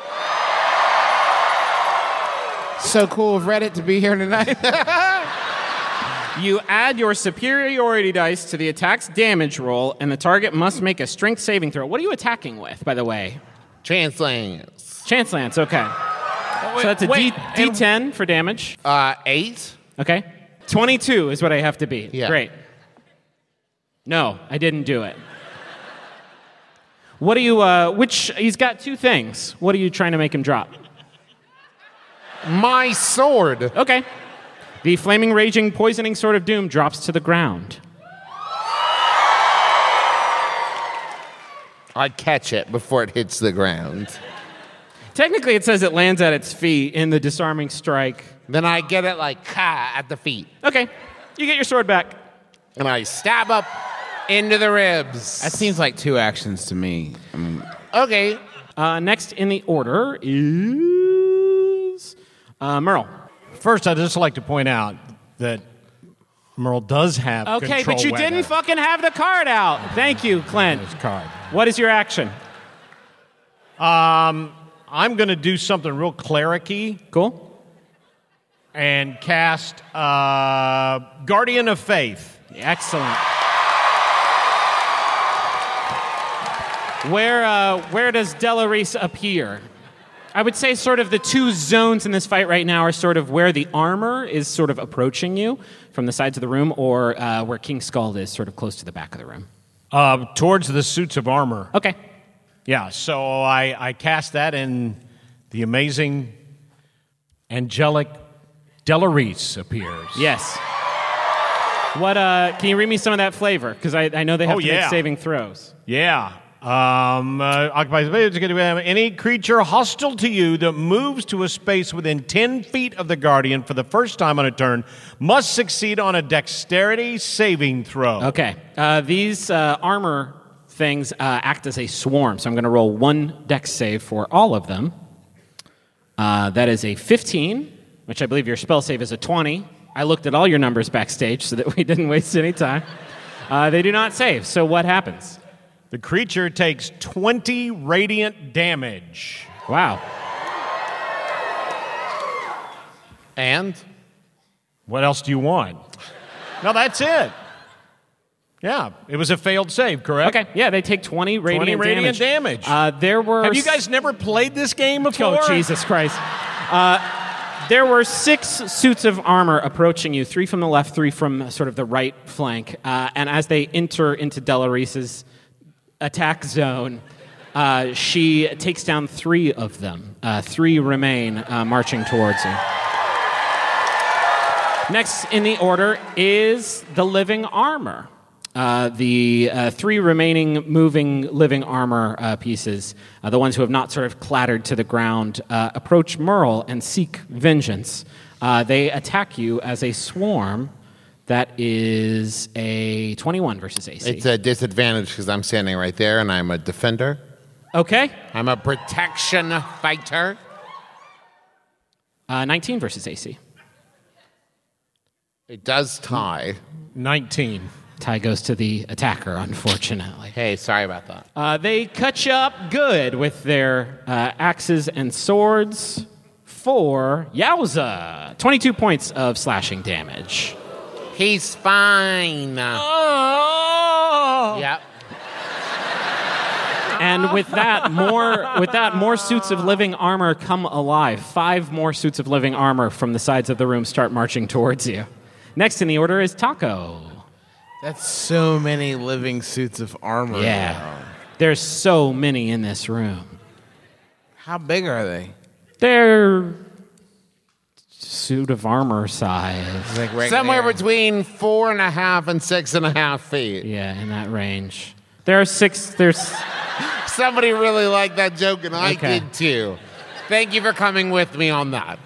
So cool of Reddit to be here tonight. You add your superiority dice to the attack's damage roll, and the target must make a strength saving throw. What are you attacking with, by the way? Chancelance. Chance Lance, okay. So that's a D10 for damage. 8. Okay. 22 is what I have to beat. Yeah. Great. No, I didn't do it. What do you, he's got 2 things. What are you trying to make him drop? My sword. Okay. The flaming, raging, poisoning sword of doom drops to the ground. I catch it before it hits the ground. Technically, it says it lands at its feet in the disarming strike. Then I get it like at the feet. Okay. You get your sword back. And I stab up into the ribs. That seems like 2 actions to me. Okay. Next in the order is Merle. First, I'd just like to point out that Merle does have Okay, control but you weather. didn't fucking have the card out. Thank you, Clint. His card. What is your action? I'm going to do something real cleric-y Cool. and cast Guardian of Faith. Excellent. Where does Delarice appear? I would say sort of the two zones in this fight right now are sort of where the armor is sort of approaching you from the sides of the room, or where King Skull is sort of close to the back of the room. Towards the suits of armor. Okay. Yeah, so I cast that, and the amazing angelic Delarice appears. Yes. What? Can you read me some of that flavor? Because I know they have to make saving throws. Yeah. Occupies space is going to have any creature hostile to you that moves to a space within 10 feet of the Guardian for the first time on a turn must succeed on a dexterity saving throw. Okay. These armor things act as a swarm, so I'm going to roll one dex save for all of them. That is a 15, which I believe your spell save is a 20. I looked at all your numbers backstage so that we didn't waste any time. They do not save, so what happens? The creature takes 20 radiant damage. Wow. And? What else do you want? No, that's it. Yeah, it was a failed save, correct? Okay, yeah, they take 20 radiant damage. There were... Have you guys never played this game before? Oh, Jesus Christ. There were 6 suits of armor approaching you, 3 from the left, 3 from sort of the right flank. And as they enter into Delarice's attack zone, she takes down 3 of them. 3 remain marching towards you. Next in the order is the living armor. The 3 remaining moving living armor pieces, the ones who have not sort of clattered to the ground, approach Merle and seek vengeance. They attack you as a swarm. That is a 21 versus AC. It's a disadvantage because I'm standing right there and I'm a defender. Okay. I'm a protection fighter. 19 versus AC. It does tie. 19. Tie goes to the attacker, unfortunately. Hey, sorry about that. They cut you up good with their axes and swords for, yowza, 22 points of slashing damage. He's fine. Oh! Yep. And with that, more suits of living armor come alive. 5 more suits of living armor from the sides of the room start marching towards you. Next in the order is Taco. That's so many living suits of armor. Yeah. Though. There's so many in this room. How big are they? They're suit of armor size. Like right Somewhere there. between 4.5 and 6.5 feet. Yeah, in that range. There's Somebody really liked that joke, and I Okay. did too. Thank you for coming with me on that.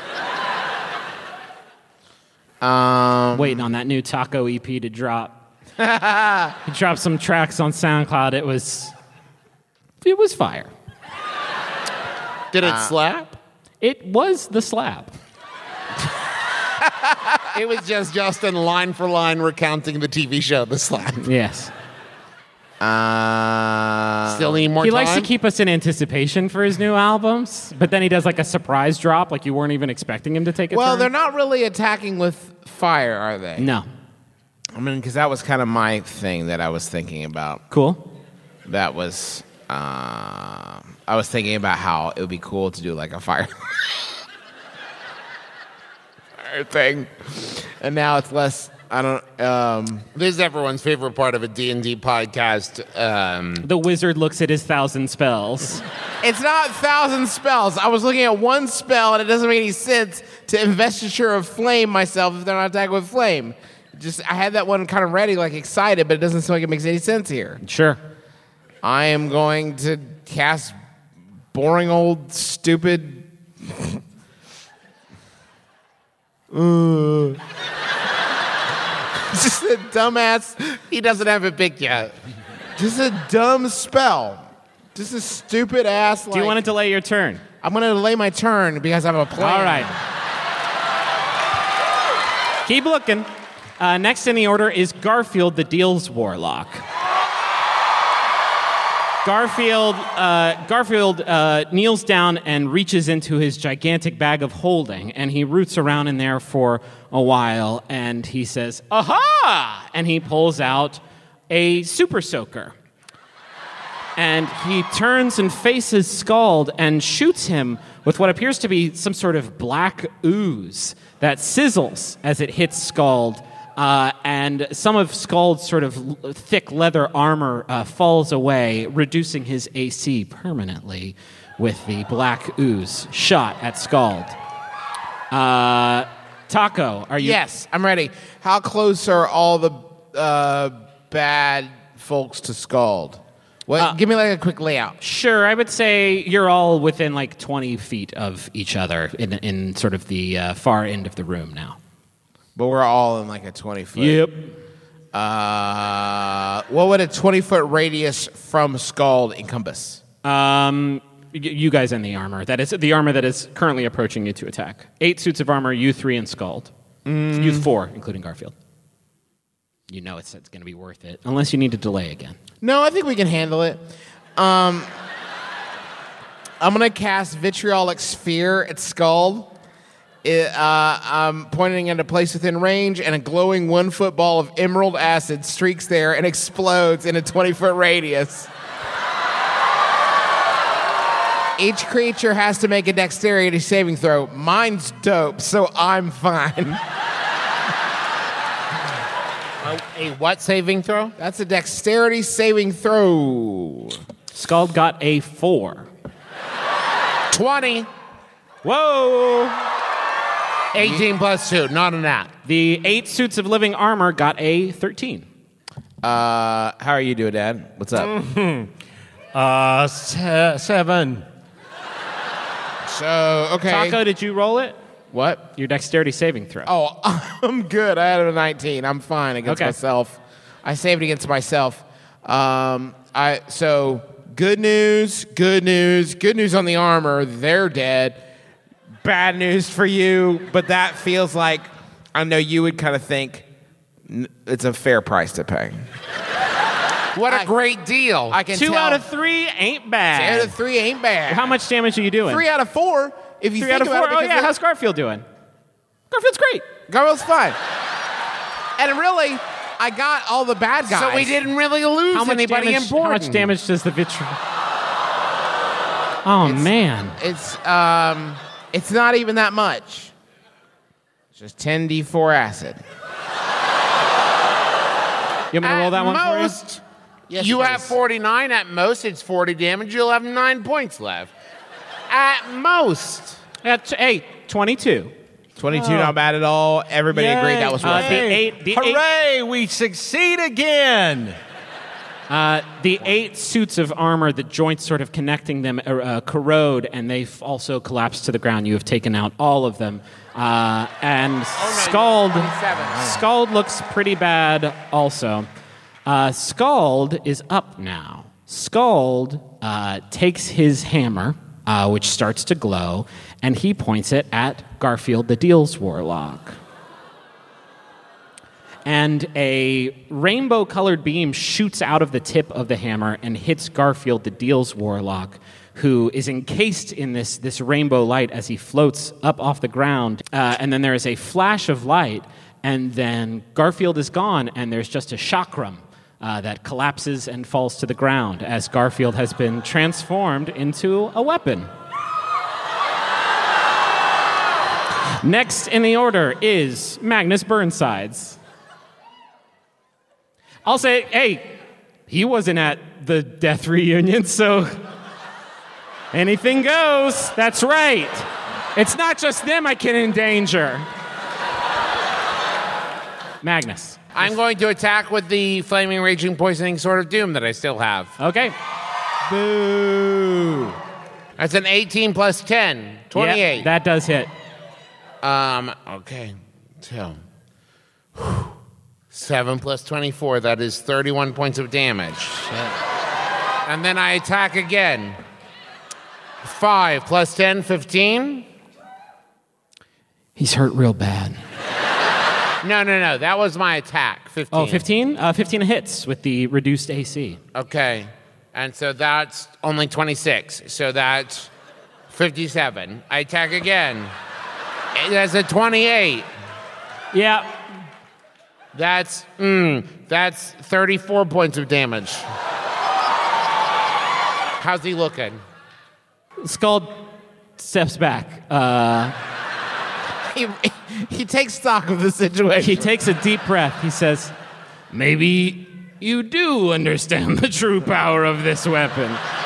waiting on that new Taco EP to drop. He dropped some tracks on SoundCloud. It was fire. Did it slap? It was the slap. It was just Justin line for line recounting the TV show The Slap. Yes. Still need more He time? likes to keep us in anticipation for his new albums, but then he does like a surprise drop, like you weren't even expecting him to take a Well, turn. they're not really attacking with fire, are they? No. I mean, because that was kind of my thing that I was thinking about. Cool. That was, I was thinking about how it would be cool to do like a fire thing, and now it's less. I don't. This is everyone's favorite part of a D&D podcast. The wizard looks at his 1,000 spells. It's not 1,000 spells. I was looking at one spell, and it doesn't make any sense to investiture of flame myself if they're not attacking with flame. Just I had that one kind of ready, like excited, but it doesn't seem like it makes any sense here. Sure. I am going to cast boring old stupid. Just a dumbass. He doesn't have it picked yet. Just a dumb spell. This is stupid ass. Do you want to delay your turn? I'm going to delay my turn because I have a plan. All right. Keep looking. Next in the order is Garfield the Deals Warlock. Garfield kneels down and reaches into his gigantic bag of holding, and he roots around in there for a while, and he says, "Aha!" And he pulls out a Super Soaker. And he turns and faces Scald and shoots him with what appears to be some sort of black ooze that sizzles as it hits Scald. And some of Scald's sort of thick leather armor falls away, reducing his AC permanently with the black ooze shot at Scald. Taco, are you... Yes, I'm ready. How close are all the bad folks to Scald? Give me like a quick layout. Sure, I would say you're all within like 20 feet of each other in sort of the far end of the room now. But we're all in like a 20-foot. Yep. What would a 20-foot radius from Scald encompass? You guys in the armor. That is the armor that is currently approaching you to attack. 8 suits of armor, you 3 and Scald. You 4, including Garfield. You know it's going to be worth it, unless you need to delay again. No, I think we can handle it. I'm going to cast Vitriolic Sphere at Scald. I'm pointing at a place within range, and a glowing 1-foot ball of emerald acid streaks there and explodes in a 20-foot radius. Each creature has to make a dexterity saving throw. Mine's dope, so I'm fine. A what saving throw? That's a dexterity saving throw. Scald got a 4. 20. Whoa! 18 plus 2, not a nat. The 8 suits of living armor got a 13. How are you doing, Dad? What's up? 7. So, okay. Taco, did you roll it? What? Your dexterity saving throw. Oh, I'm good. I had a 19. I'm fine against myself. I saved against myself. So good news on the armor. They're dead. Bad news for you, but that feels like I know you would kind of think it's a fair price to pay. What a great deal. I can 2 tell. out of 3 ain't bad. 2 out of 3 ain't bad. How much damage are you doing? 3 out of 4. If you 3 think out of 4. about it, Oh because yeah, how's Garfield doing? Garfield's great. Garfield's fine. And really, I got all the bad guys. So we didn't really lose anybody damage, important. How much damage does the vitriol? Oh man. It's not even that much. It's just 10d4 acid. You want me to roll that one for you? Most, Yes, you please. have 49. At most, it's 40 damage. You'll have 9 points left. At most. Hey, 22. 22, not bad at all. Everybody agreed that was worth it. Hooray, we succeed again. The 8 suits of armor, the joints sort of connecting them corrode, and they've also collapsed to the ground. You have taken out all of them. And Scald looks pretty bad also. Scald is up now. Scald takes his hammer, which starts to glow, and he points it at Garfield the Deals Warlock. And a rainbow-colored beam shoots out of the tip of the hammer and hits Garfield the Deals Warlock, who is encased in this rainbow light as he floats up off the ground. And then there is a flash of light, and then Garfield is gone, and there's just a chakram that collapses and falls to the ground as Garfield has been transformed into a weapon. Next in the order is Magnus Burnsides. I'll say, hey, he wasn't at the death reunion, so anything goes. That's right. It's not just them I can endanger. Magnus. I'm going to attack with the flaming, raging, poisoning sword of doom that I still have. Okay. Boo. That's an 18 plus 10. 28. Yeah, that does hit. Okay. So, 7 plus 24, that is 31 points of damage. And then I attack again. 5 plus 10, 15. He's hurt real bad. No. That was my attack. 15. Oh, 15? 15 hits with the reduced AC. Okay. And so that's only 26. So that's 57. I attack again. That's a 28. Yeah. That's 34 points of damage. How's he looking? Skull steps back. He takes stock of the situation. He takes a deep breath. He says, maybe you do understand the true power of this weapon.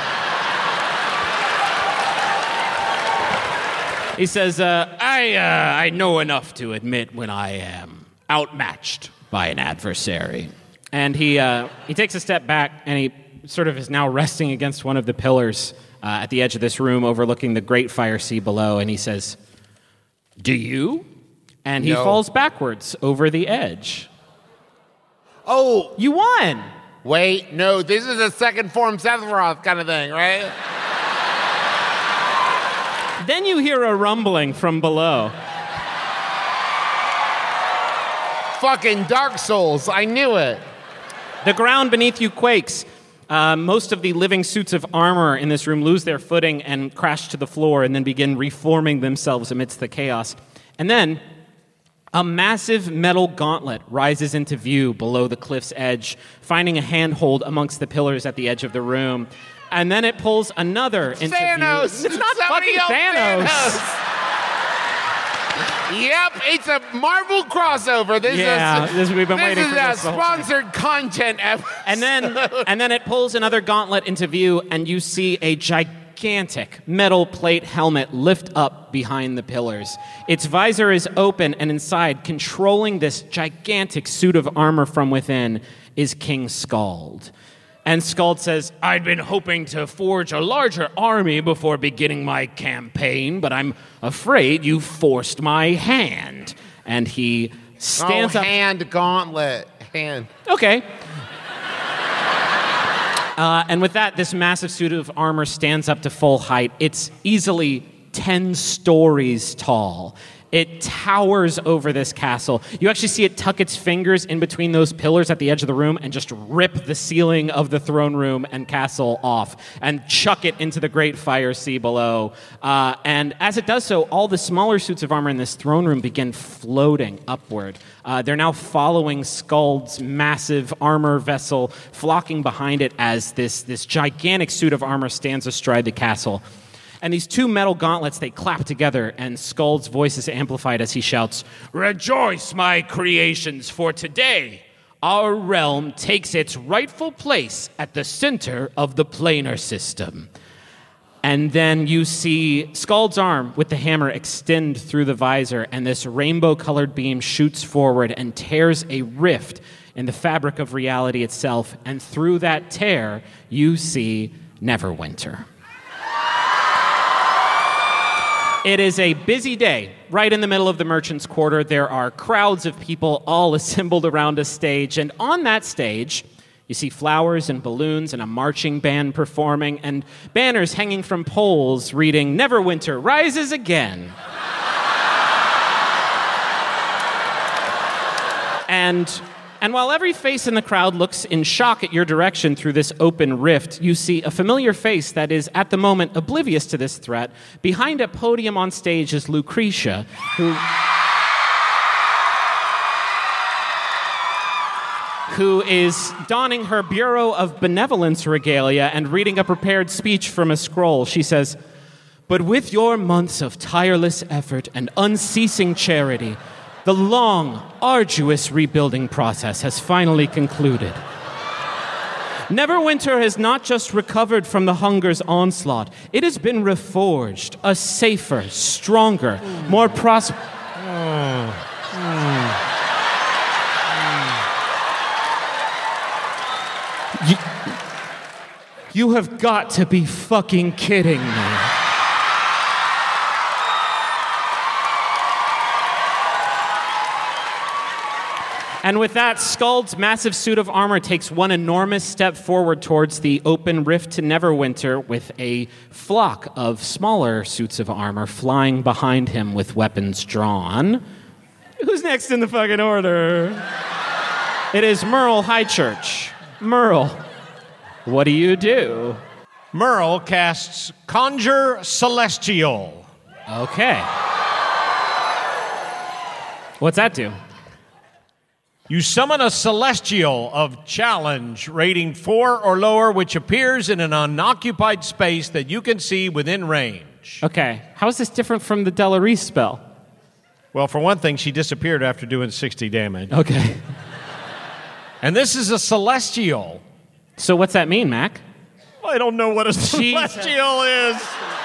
He says, I know enough to admit when I am outmatched by an adversary. And he takes a step back, and he sort of is now resting against one of the pillars at the edge of this room overlooking the great fire sea below, and he says, do you? And he No. falls backwards over the edge. Oh, You won! wait, no, this is a second form Sephiroth kind of thing, right? Then you hear a rumbling from below. Fucking Dark Souls, I knew it. The ground beneath you quakes. Most of the living suits of armor in this room lose their footing and crash to the floor and then begin reforming themselves amidst the chaos. And then a massive metal gauntlet rises into view below the cliff's edge, finding a handhold amongst the pillars at the edge of the room. And then it pulls another into Thanos! view. It's not Somebody fucking yell Thanos. Yep, it's a Marvel crossover. We've been waiting is for this the a whole time. sponsored content episode. And then it pulls another gauntlet into view, and you see a gigantic metal plate helmet lift up behind the pillars. Its visor is open, and inside, controlling this gigantic suit of armor from within, is King Skald. And Skald says, I'd been hoping to forge a larger army before beginning my campaign, but I'm afraid you forced my hand. And he stands up. Hand gauntlet. Hand. Okay. And with that, this massive suit of armor stands up to full height. It's easily 10 stories tall. It towers over this castle. You actually see it tuck its fingers in between those pillars at the edge of the room and just rip the ceiling of the throne room and castle off and chuck it into the great fire sea below. And as it does so, all the smaller suits of armor in this throne room begin floating upward. They're now following Skald's massive armor vessel, flocking behind it as this gigantic suit of armor stands astride the castle. And these two metal gauntlets, they clap together, and Skald's voice is amplified as he shouts, Rejoice, my creations, for today our realm takes its rightful place at the center of the planar system. And then you see Skald's arm with the hammer extend through the visor, and this rainbow-colored beam shoots forward and tears a rift in the fabric of reality itself. And through that tear, you see Neverwinter. It is a busy day. Right in the middle of the Merchant's Quarter, there are crowds of people all assembled around a stage. And on that stage, you see flowers and balloons and a marching band performing and banners hanging from poles reading, Neverwinter rises again. And while every face in the crowd looks in shock at your direction through this open rift, you see a familiar face that is, at the moment, oblivious to this threat. Behind a podium on stage is Lucretia, who is donning her Bureau of Benevolence regalia and reading a prepared speech from a scroll. She says, But with your months of tireless effort and unceasing charity, the long, arduous rebuilding process has finally concluded. Neverwinter has not just recovered from the hunger's onslaught, it has been reforged, a safer, stronger, more prosperous... You have got to be fucking kidding me. And with that, Skuld's massive suit of armor takes one enormous step forward towards the open rift to Neverwinter, with a flock of smaller suits of armor flying behind him with weapons drawn. Who's next in the fucking order? It is Merle Highchurch. Merle, what do you do? Merle casts Conjure Celestial. Okay. What's that do? You summon a Celestial of challenge, rating 4 or lower, which appears in an unoccupied space that you can see within range. Okay. How is this different from the Delarice spell? Well, for one thing, she disappeared after doing 60 damage. Okay. And this is a Celestial. So what's that mean, Mac? I don't know what a Celestial is.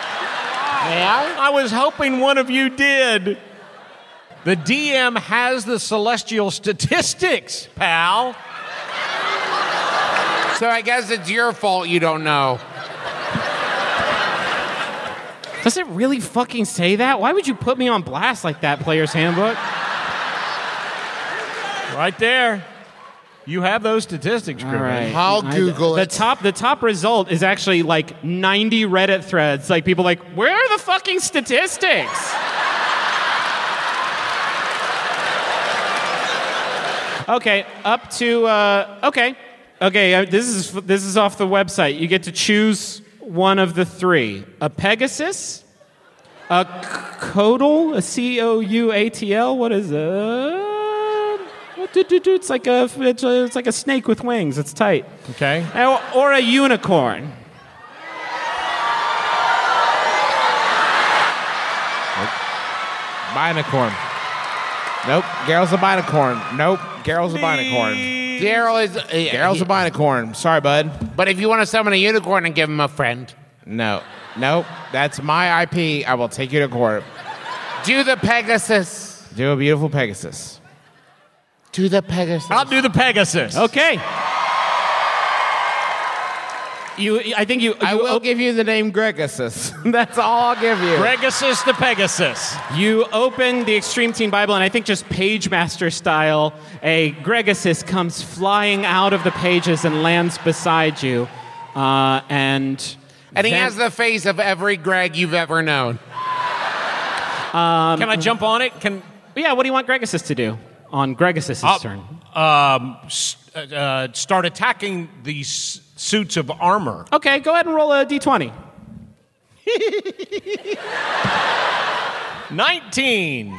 I was hoping one of you did. The DM has the Celestial statistics, pal. So I guess it's your fault you don't know. Does it really fucking say that? Why would you put me on blast like that, Player's Handbook? Right there. You have those statistics, Griffin. All right. I'll Google The it. top result is actually like 90 Reddit threads. Like people like, where are the fucking statistics? Okay, up to okay. This is off the website. You get to choose one of the three: a Pegasus, a Coatl, a Couatl. What is it? It's like a snake with wings. It's tight. Okay. Or a unicorn. Binacorn. Nope. Garrel's a binacorn. Nope. Garrel's a binacorn. Daryl is. Garrel's a binacorn. Sorry, bud. But if you want to summon a unicorn and give him a friend, No. Nope. That's my IP. I will take you to court. do the Pegasus. Do a beautiful Pegasus. Do the Pegasus. I'll do the Pegasus. Okay. I will give you the name Gregasus. That's all I'll give you. Pegasus the Pegasus. You open the Extreme Teen Bible, and I think just Page Master style, a Gregasus comes flying out of the pages and lands beside you. And And he then- has the face of every Greg you've ever known. Can I jump on it? Yeah, what do you want Gregasus to do on Gregasus' turn? Start attacking these suits of armor. Okay, go ahead and roll a d20. 19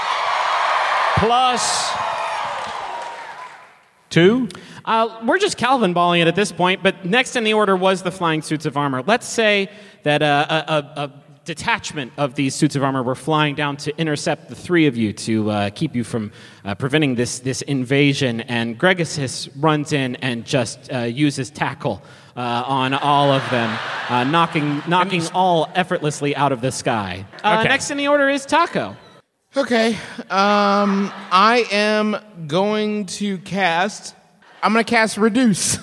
plus 2. We're just Calvin balling it at this point, but next in the order was the flying suits of armor. Let's say that a detachment of these suits of armor were flying down to intercept the three of you to keep you from preventing this invasion, and Gregasus runs in and just uses tackle on all of them, knocking all effortlessly out of the sky. Okay. Next in the order is Taco. Okay. I am going to cast. I'm going to cast Reduce.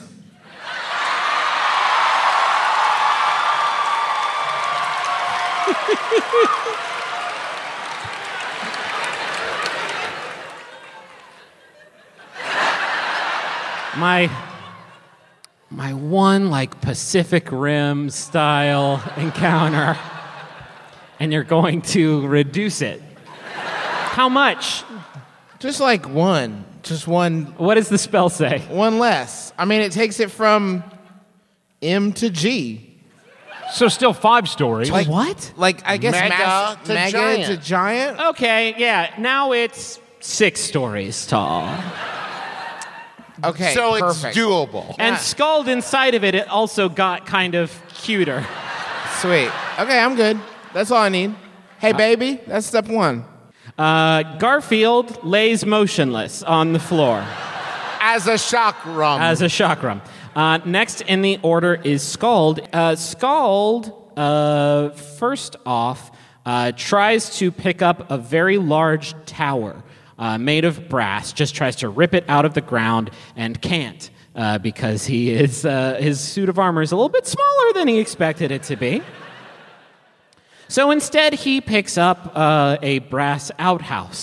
My one like Pacific Rim style encounter, and you're going to reduce it. How much? Just like one. Just one. What does the spell say? One less. I mean, it takes it from M to G. So still 5 stories. Like what? Like I guess Mega to mega giant. to giant. Okay, yeah. Now it's 6 stories tall. Okay, So perfect. it's doable. And Scald inside of it, it also got kind of cuter. Sweet. Okay, I'm good. That's all I need. Hey, baby, that's step one. Garfield lays motionless on the floor As a chakram. as a chakram. Next in the order is Scald. Scald, first off, tries to pick up a very large tower made of brass, just tries to rip it out of the ground and can't because he is his suit of armor is a little bit smaller than he expected it to be. So instead, he picks up a brass outhouse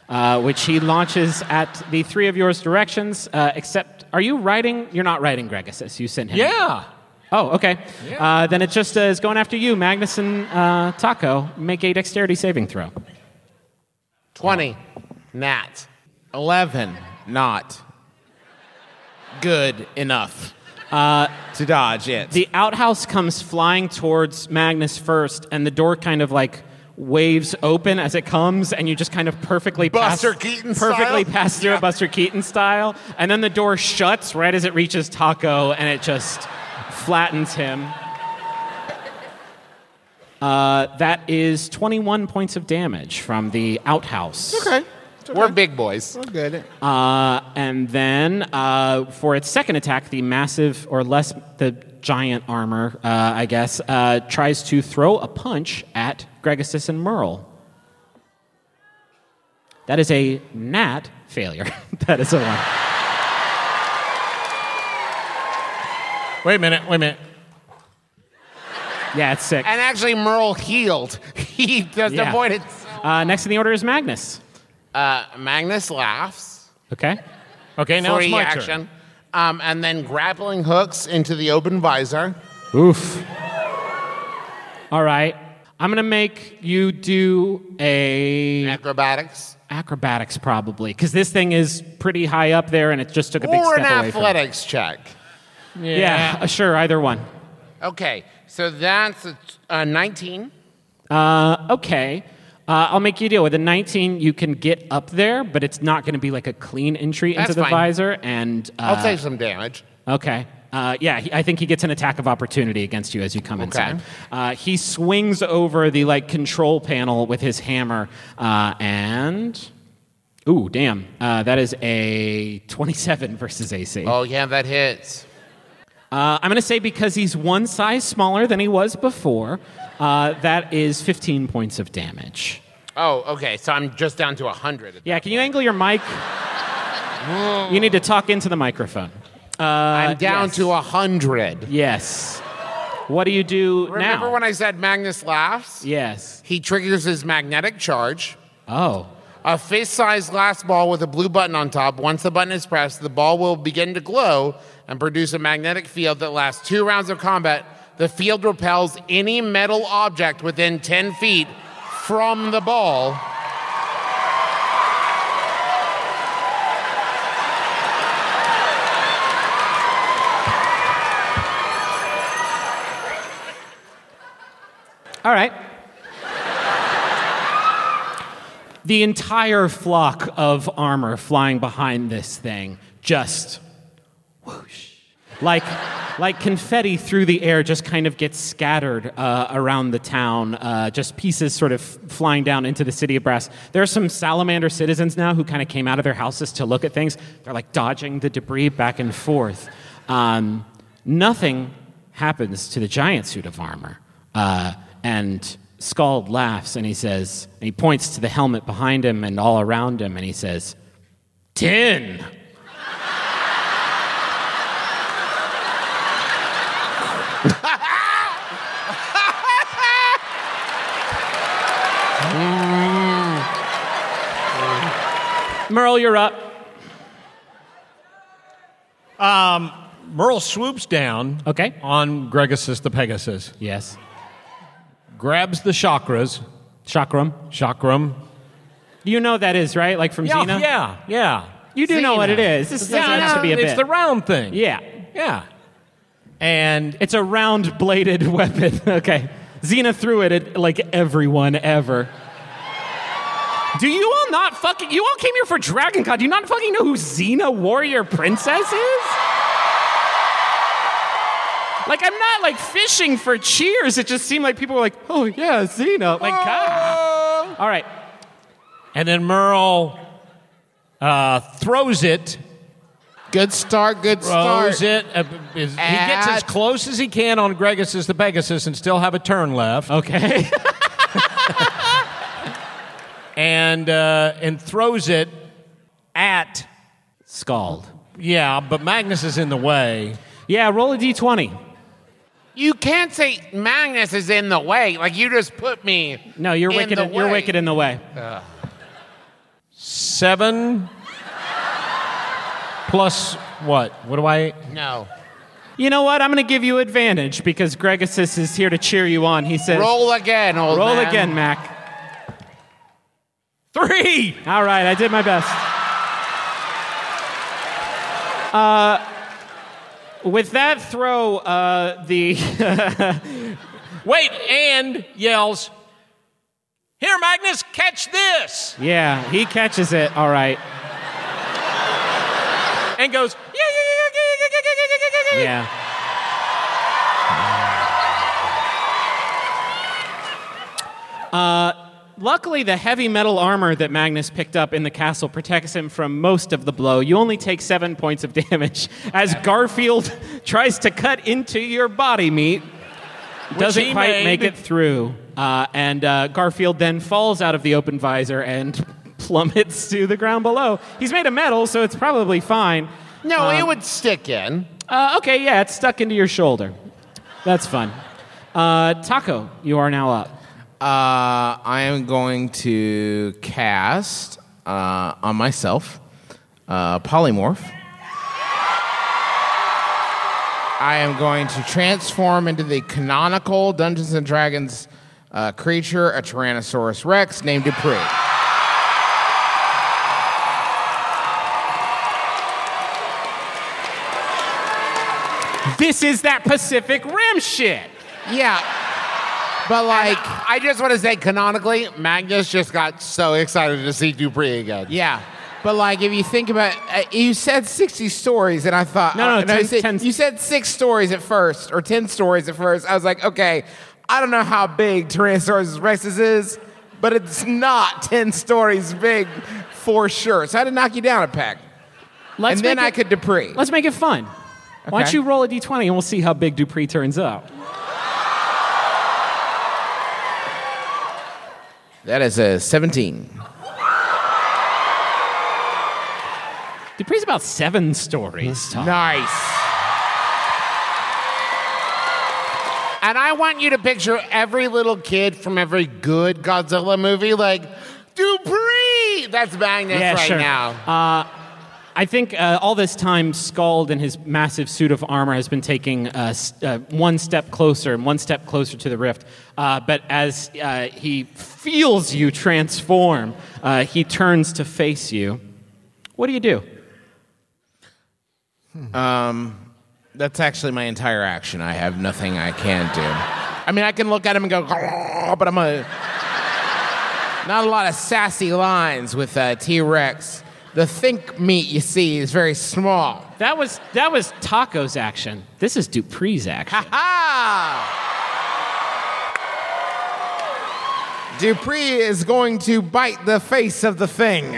which he launches at the three of yours directions, except, are you riding? You're not riding Gregasus. You sent him. Yeah. Oh, okay. Then it just is going after you, Magnus and Taco. Make a dexterity saving throw. 20. Nat. 11. Not good enough to dodge it. The outhouse comes flying towards Magnus first, and the door kind of like waves open as it comes, and you just kind of perfectly Buster Keaton style? pass through it, Buster Keaton style, and then the door shuts right as it reaches Taco, and it just flattens him. That is 21 points of damage from the outhouse. Okay. We're big boys. We're good. And then for its second attack, the massive, or less, the giant armor, I guess, tries to throw a punch at Gregasus and Merle. That is a nat failure. That is a 1. Wait a minute. Yeah, it's sick. And actually, Merle healed. He just Yeah. avoided. Next in the order is Magnus. Magnus laughs. Okay. Okay, now it's Free my action. turn. And then grappling hooks into the open visor. Oof. All right. I'm going to make you do a Acrobatics. acrobatics probably, because this thing is pretty high up there and it just took a big Or step an away from it. athletics check. Yeah, sure, either one. Okay, so that's a 19. Okay. I'll make you a deal. With a 19, you can get up there, but it's not going to be like a clean entry into That's the fine. visor. And I'll take some damage. Okay. I think he gets an attack of opportunity against you as you come inside. He swings over the like control panel with his hammer, and ooh, damn, that is a 27 versus AC. Oh, yeah, that hits. I'm going to say because he's one size smaller than he was before, that is 15 points of damage. Oh, okay, so I'm just down to 100. Yeah, can you angle your mic? You need to talk into the microphone. I'm down yes. to 100. Yes. What do you do now? Remember when I said Magnus laughs? Yes. He triggers his magnetic charge. Oh. A fist-sized glass ball with a blue button on top. Once the button is pressed, the ball will begin to glow and produce a magnetic field that lasts 2 rounds of combat. The field repels any metal object within 10 feet from the ball. All right. The entire flock of armor flying behind this thing just whoosh. Like confetti through the air just kind of gets scattered around the town, just pieces sort of flying down into the city of Brass. There are some salamander citizens now who kind of came out of their houses to look at things. They're like dodging the debris back and forth. Nothing happens to the giant suit of armor. And Scald laughs and he says, and he points to the helmet behind him and all around him and he says, 10. Merle, you're up. Merle swoops down Okay. on Gregasus the Pegasus, Yes. grabs the chakras. Chakram. You know what that is, right? Like from Xena? Yeah. You do know what it is. This doesn't have to be a bit. It's the round thing. Yeah. Yeah. And It's a round-bladed weapon. Okay. Xena threw it at, like, everyone ever. Do you all not fucking... You all came here for Dragon Con. Do you not fucking know who Xena Warrior Princess is? Like, I'm not, like, fishing for cheers. It just seemed like people were like, oh, yeah, Xena. Like, God. All right. and then Merle throws it. Good start, good start. Throws it. He gets as close as he can on Gregasus the Pegasus and still have a turn left. Okay. And throws it at... Scald. Yeah, but Magnus is in the way. Yeah, roll a d20. You can't say Magnus is in the way. Like, you just put me No, you're in wicked. the You're way. wicked in the way. 7 plus what? What do I... No. You know what? I'm going to give you advantage because Gregasis is here to cheer you on. He says, Roll again, old man. roll again, Mac. 3! All right, I did my best. With that throw, the... Wait, and yells, "Here, Magnus, catch this!" Yeah, he catches it. All right. And goes, Yeah. Luckily, the heavy metal armor that Magnus picked up in the castle protects him from most of the blow. You only take 7 points of damage as Garfield tries to cut into your body meat. Doesn't he quite made. make it through. And Garfield then falls out of the open visor and plummets to the ground below. He's made of metal, so it's probably fine. No, it would stick in. Okay, yeah, it's stuck into your shoulder. That's fun. Taco, you are now up. I am going to cast on myself Polymorph. I am going to transform into the canonical Dungeons & Dragons creature, a Tyrannosaurus Rex named Dupree. This is that Pacific Rim shit. Yeah, but like, I just want to say, canonically, Magnus just got so excited to see Dupree again. yeah. But like, if you think about, you said 60 stories, and I thought, No, 10 you said, 10 you said 6 stories at first, or 10 stories at first. I was like, okay, I don't know how big Tyrannosaurus Rex is, but it's not 10 stories big for sure. So I had to knock you down a peg, and then I could Dupree. Let's make it fun. Why don't Okay. you roll a d20 and we'll see how big Dupree turns out. That is a 17. Dupree's about 7 stories tall. Nice. And I want you to picture every little kid from every good Godzilla movie like, Dupree! That's Magnus Yeah, right sure. now. I think all this time, Scald in his massive suit of armor has been taking one step closer and one step closer to the rift. But as he feels you transform, he turns to face you. What do you do? That's actually my entire action. I have nothing I can do. I mean, I can look at him and go, but I'm a... Not a lot of sassy lines with T-Rex. The think meat you see is very small. That was Taco's action. This is Dupree's action. Dupree is going to bite the face of the thing.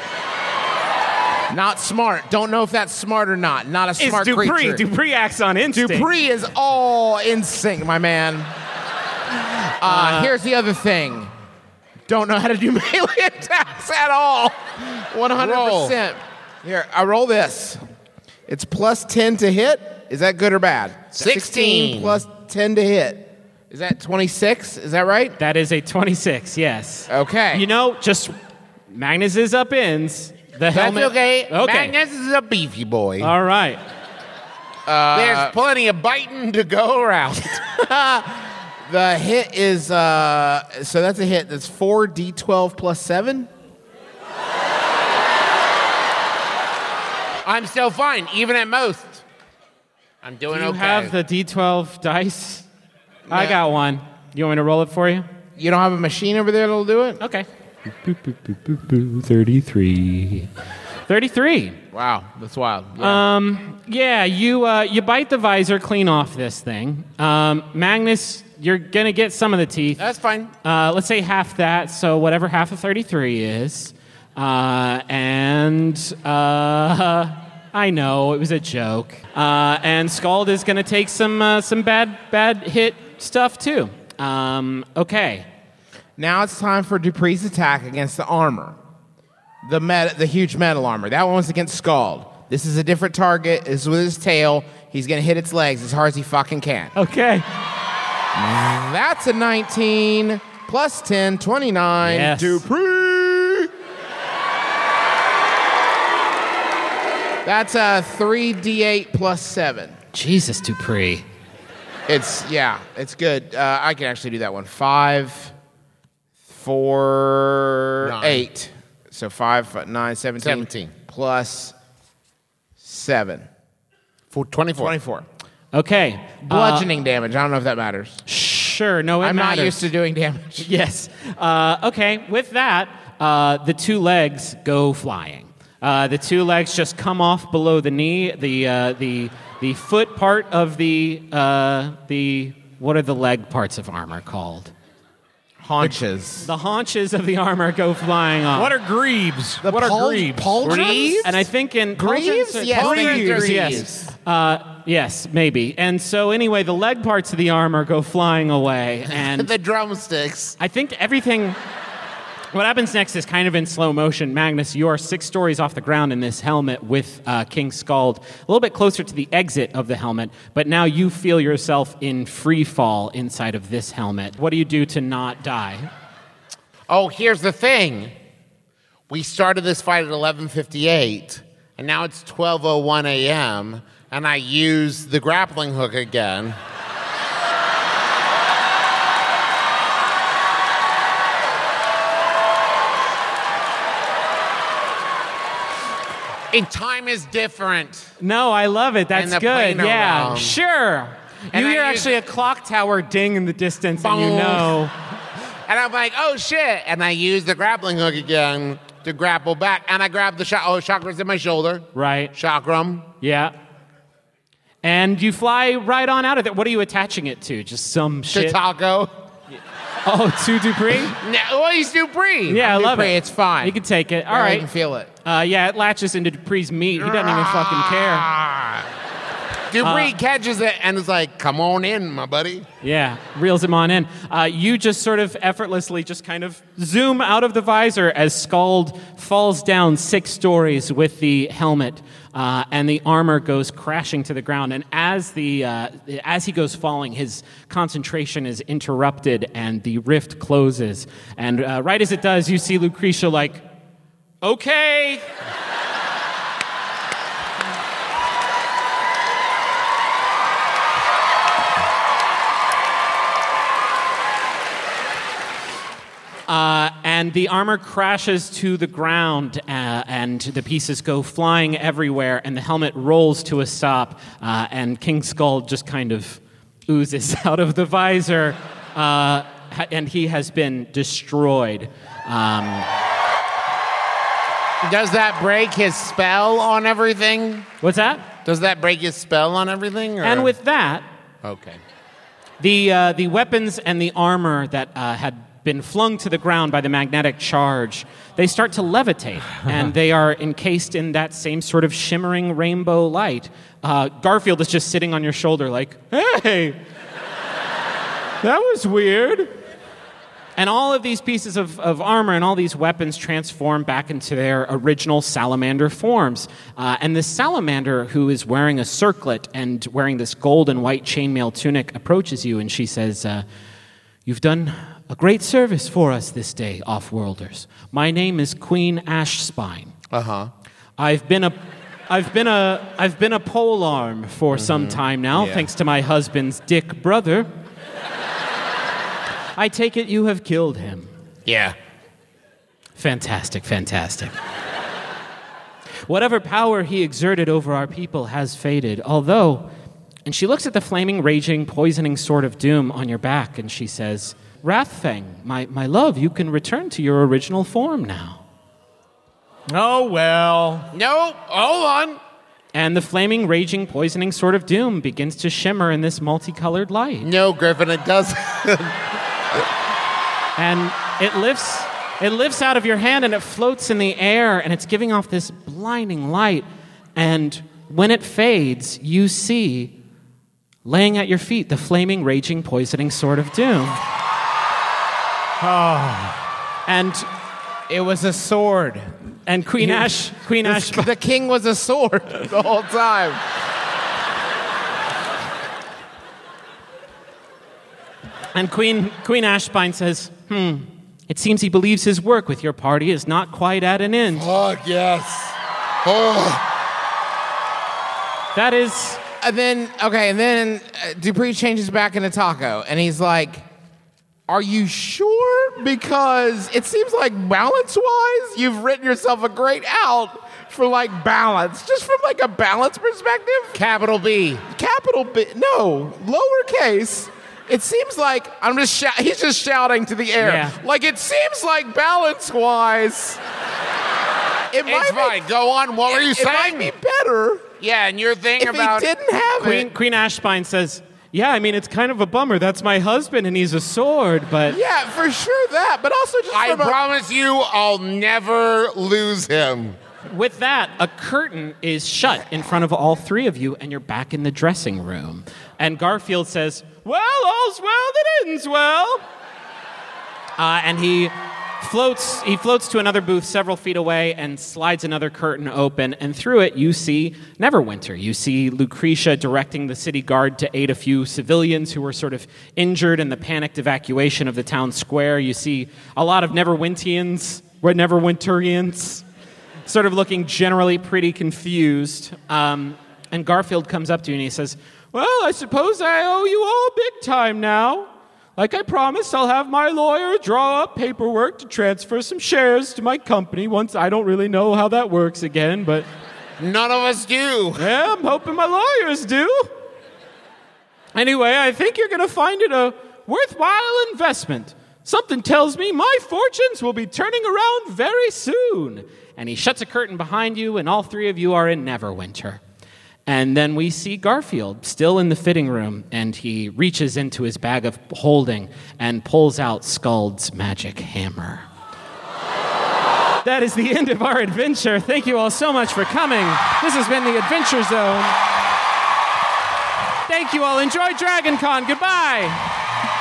Not smart. Don't know if that's smart or not. Not a It's smart Dupree. creature. Dupree acts on instinct. Dupree is all instinct, my man. Here's the other thing. Don't know how to do melee attacks at all. 100%. Here, I roll this. It's plus 10 to hit. Is that good or bad? 16 plus 10 to hit. Is that 26? Is that right? That is a 26, yes. Okay. You know, just Magnus is up ins. The That's helmet. okay. Okay. Magnus is a beefy boy. All right. There's plenty of biting to go around. The hit is, so that's a hit. That's 4d12 plus 7. I'm still fine, even at most. I'm doing Do you okay. have the D12 dice? I got one. You want me to roll it for you? You don't have a machine over there that'll do it? Okay. 33. 33. Wow, that's wild. Yeah. Yeah, you bite the visor clean off this thing. Magnus, you're going to get some of the teeth. That's fine. Let's say half that, so whatever half of 33 is. I know, it was a joke. And Scald is going to take some bad hit stuff, too. Okay. Now it's time for Dupree's attack against the armor. The huge metal armor. That one was against Scald. This is a different target. This is with his tail. He's going to hit its legs as hard as he fucking can. Okay. That's a 19 plus 10, 29. Yes. Dupree! That's a 3d8 plus 7. Jesus, Dupree. It's good. I can actually do that one. 5, 4, 9. 8. So 5, 9, 17. 17. Plus 7. 24. 24. Okay. Bludgeoning damage. I don't know if that matters. Sure. No, it I'm matters. not used to doing damage. Yes. Okay. With that, the two legs go flying. The two legs just come off below the knee. The foot part of the what are the leg parts of armor called? Haunches. The haunches of the armor go flying off. What are greaves? What are greaves? Greaves? And I think in Greaves? pauldrons- Yes, pauldrons, they're yes. greaves. Yes, maybe. And so anyway, the leg parts of the armor go flying away, and The drumsticks. I think everything. What happens next is kind of in slow motion. Magnus, you are 6 stories off the ground in this helmet with King Skald, a little bit closer to the exit of the helmet, but now you feel yourself in free fall inside of this helmet. What do you do to not die? Oh, here's the thing. We started this fight at 11:58, and now it's 12:01 a.m., and I use the grappling hook again. And time is different. No, I love it. That's And the good. plane Yeah, around. sure. And You I hear use- actually a clock tower ding in the distance, and you Boom. know. And I'm like, oh shit. And I use the grappling hook again to grapple back. And I grab the chakra's in my shoulder. Right. Chakram. Yeah. And you fly right on out of there. What are you attaching it to? Just some To shit? Taco. Oh, to Dupree? No, well, he's Dupree. Yeah, I love Dupree, it. it's fine. You can take it. All I right. can feel it. Yeah, it latches into Dupree's meat. He doesn't even fucking care. Ah. Dupree catches it and is like, come on in, my buddy. Yeah, reels him on in. You just sort of effortlessly just kind of zoom out of the visor as Skald falls down 6 stories with the helmet, and the armor goes crashing to the ground. And as he goes falling, his concentration is interrupted, and the rift closes. And right as it does, you see Lucretia like, okay. And the armor crashes to the ground, and the pieces go flying everywhere, and the helmet rolls to a stop, and King Skald just kind of oozes out of the visor, and he has been destroyed. Does that break his spell on everything? What's that? Does that break his spell on everything? Or? And with that, Okay. the weapons and the armor that had been flung to the ground by the magnetic charge, they start to levitate, and they are encased in that same sort of shimmering rainbow light. Garfield is just sitting on your shoulder like, hey, that was weird. And all of these pieces of armor and all these weapons transform back into their original salamander forms. And this salamander, who is wearing a circlet and wearing this gold and white chainmail tunic, approaches you, and she says, you've done a great service for us this day, Offworlders. My name is Queen Ashspine. Uh-huh. I've been a polearm for some time now, Yeah. thanks to my husband's dick brother. I take it you have killed him. Yeah. Fantastic, fantastic. Whatever power he exerted over our people has faded, although... And she looks at the flaming, raging, poisoning sword of doom on your back, and she says, Wrathfang, my love, you can return to your original form now. Oh, well. No, hold on. And the flaming, raging, poisoning sword of doom begins to shimmer in this multicolored light. No, Griffin, it doesn't. And it lifts out of your hand, and it floats in the air, and it's giving off this blinding light. And when it fades, you see, laying at your feet, the flaming, raging, poisoning sword of doom. And It was a sword. Queen Ash. The king was a sword the whole time. And Queen Ashspine says, it seems he believes his work with your party is not quite at an end. Fuck, yes. Oh. That is... And then Dupree changes back into Taco, and he's like, are you sure? Because it seems like balance-wise, you've written yourself a great out for, like, balance. Just from, like, a balance perspective. Capital B. Capital B. No, lowercase. It seems like he's just shouting to the air. Yeah. Like, it seems like balance-wise. It's fine. Go on. What were you It might saying? be better Yeah, and your thing if about he didn't have it. Queen Ashspine says, yeah, I mean, it's kind of a bummer. That's my husband, and he's a sword, but... Yeah, for sure that. But also just I from a- promise you, I'll never lose him. With that, a curtain is shut in front of all three of you, and you're back in the dressing room. And Garfield says, well, all's well that ends well. And he floats to another booth several feet away and slides another curtain open. And through it, you see Neverwinter. You see Lucretia directing the city guard to aid a few civilians who were sort of injured in the panicked evacuation of the town square. You see a lot of Neverwinterians, sort of looking generally pretty confused. And Garfield comes up to you and he says, well, I suppose I owe you all big time now. Like I promised, I'll have my lawyer draw up paperwork to transfer some shares to my company once. I don't really know how that works again, but... None of us do. Yeah, I'm hoping my lawyers do. Anyway, I think you're going to find it a worthwhile investment. Something tells me my fortunes will be turning around very soon. And he shuts a curtain behind you, and all three of you are in Neverwinter. And then we see Garfield still in the fitting room, and he reaches into his bag of holding and pulls out Skald's magic hammer. That is the end of our adventure. Thank you all so much for coming. This has been the Adventure Zone. Thank you all. Enjoy DragonCon. Goodbye.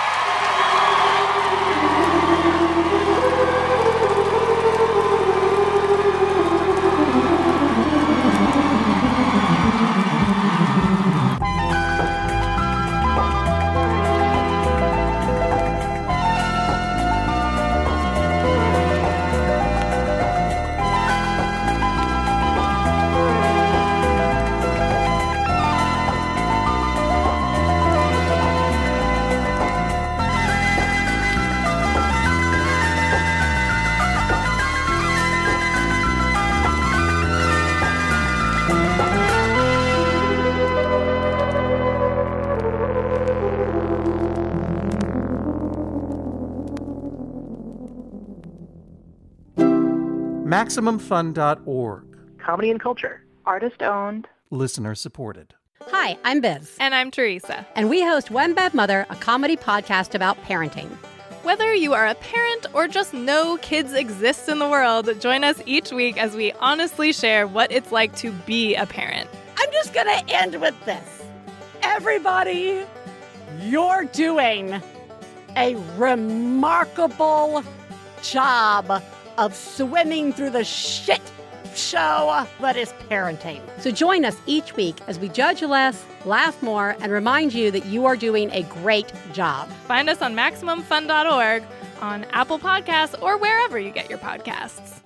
MaximumFun.org. Comedy and culture. Artist owned. Listener supported. Hi, I'm Biz. And I'm Teresa. And we host One Bad Mother, a comedy podcast about parenting. Whether you are a parent or just know kids exist in the world, join us each week as we honestly share what it's like to be a parent. I'm just going to end with this. Everybody, you're doing a remarkable job of swimming through the shit show that is parenting. So join us each week as we judge less, laugh more, and remind you that you are doing a great job. Find us on MaximumFun.org, on Apple Podcasts, or wherever you get your podcasts.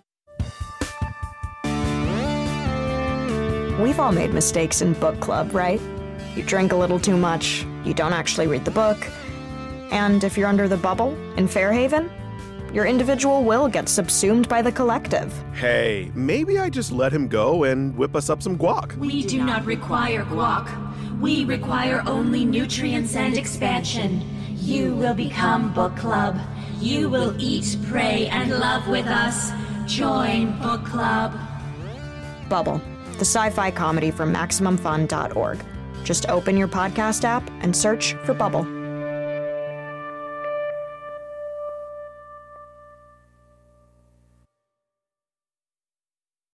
We've all made mistakes in book club, right? You drink a little too much, you don't actually read the book, and if you're under the bubble in Fairhaven, your individual will get subsumed by the collective. Hey, maybe I just let him go and whip us up some guac. We do not require guac. We require only nutrients and expansion. You will become book club. You will eat, pray, and love with us. Join book club. Bubble, the sci-fi comedy from MaximumFun.org. Just open your podcast app and search for Bubble.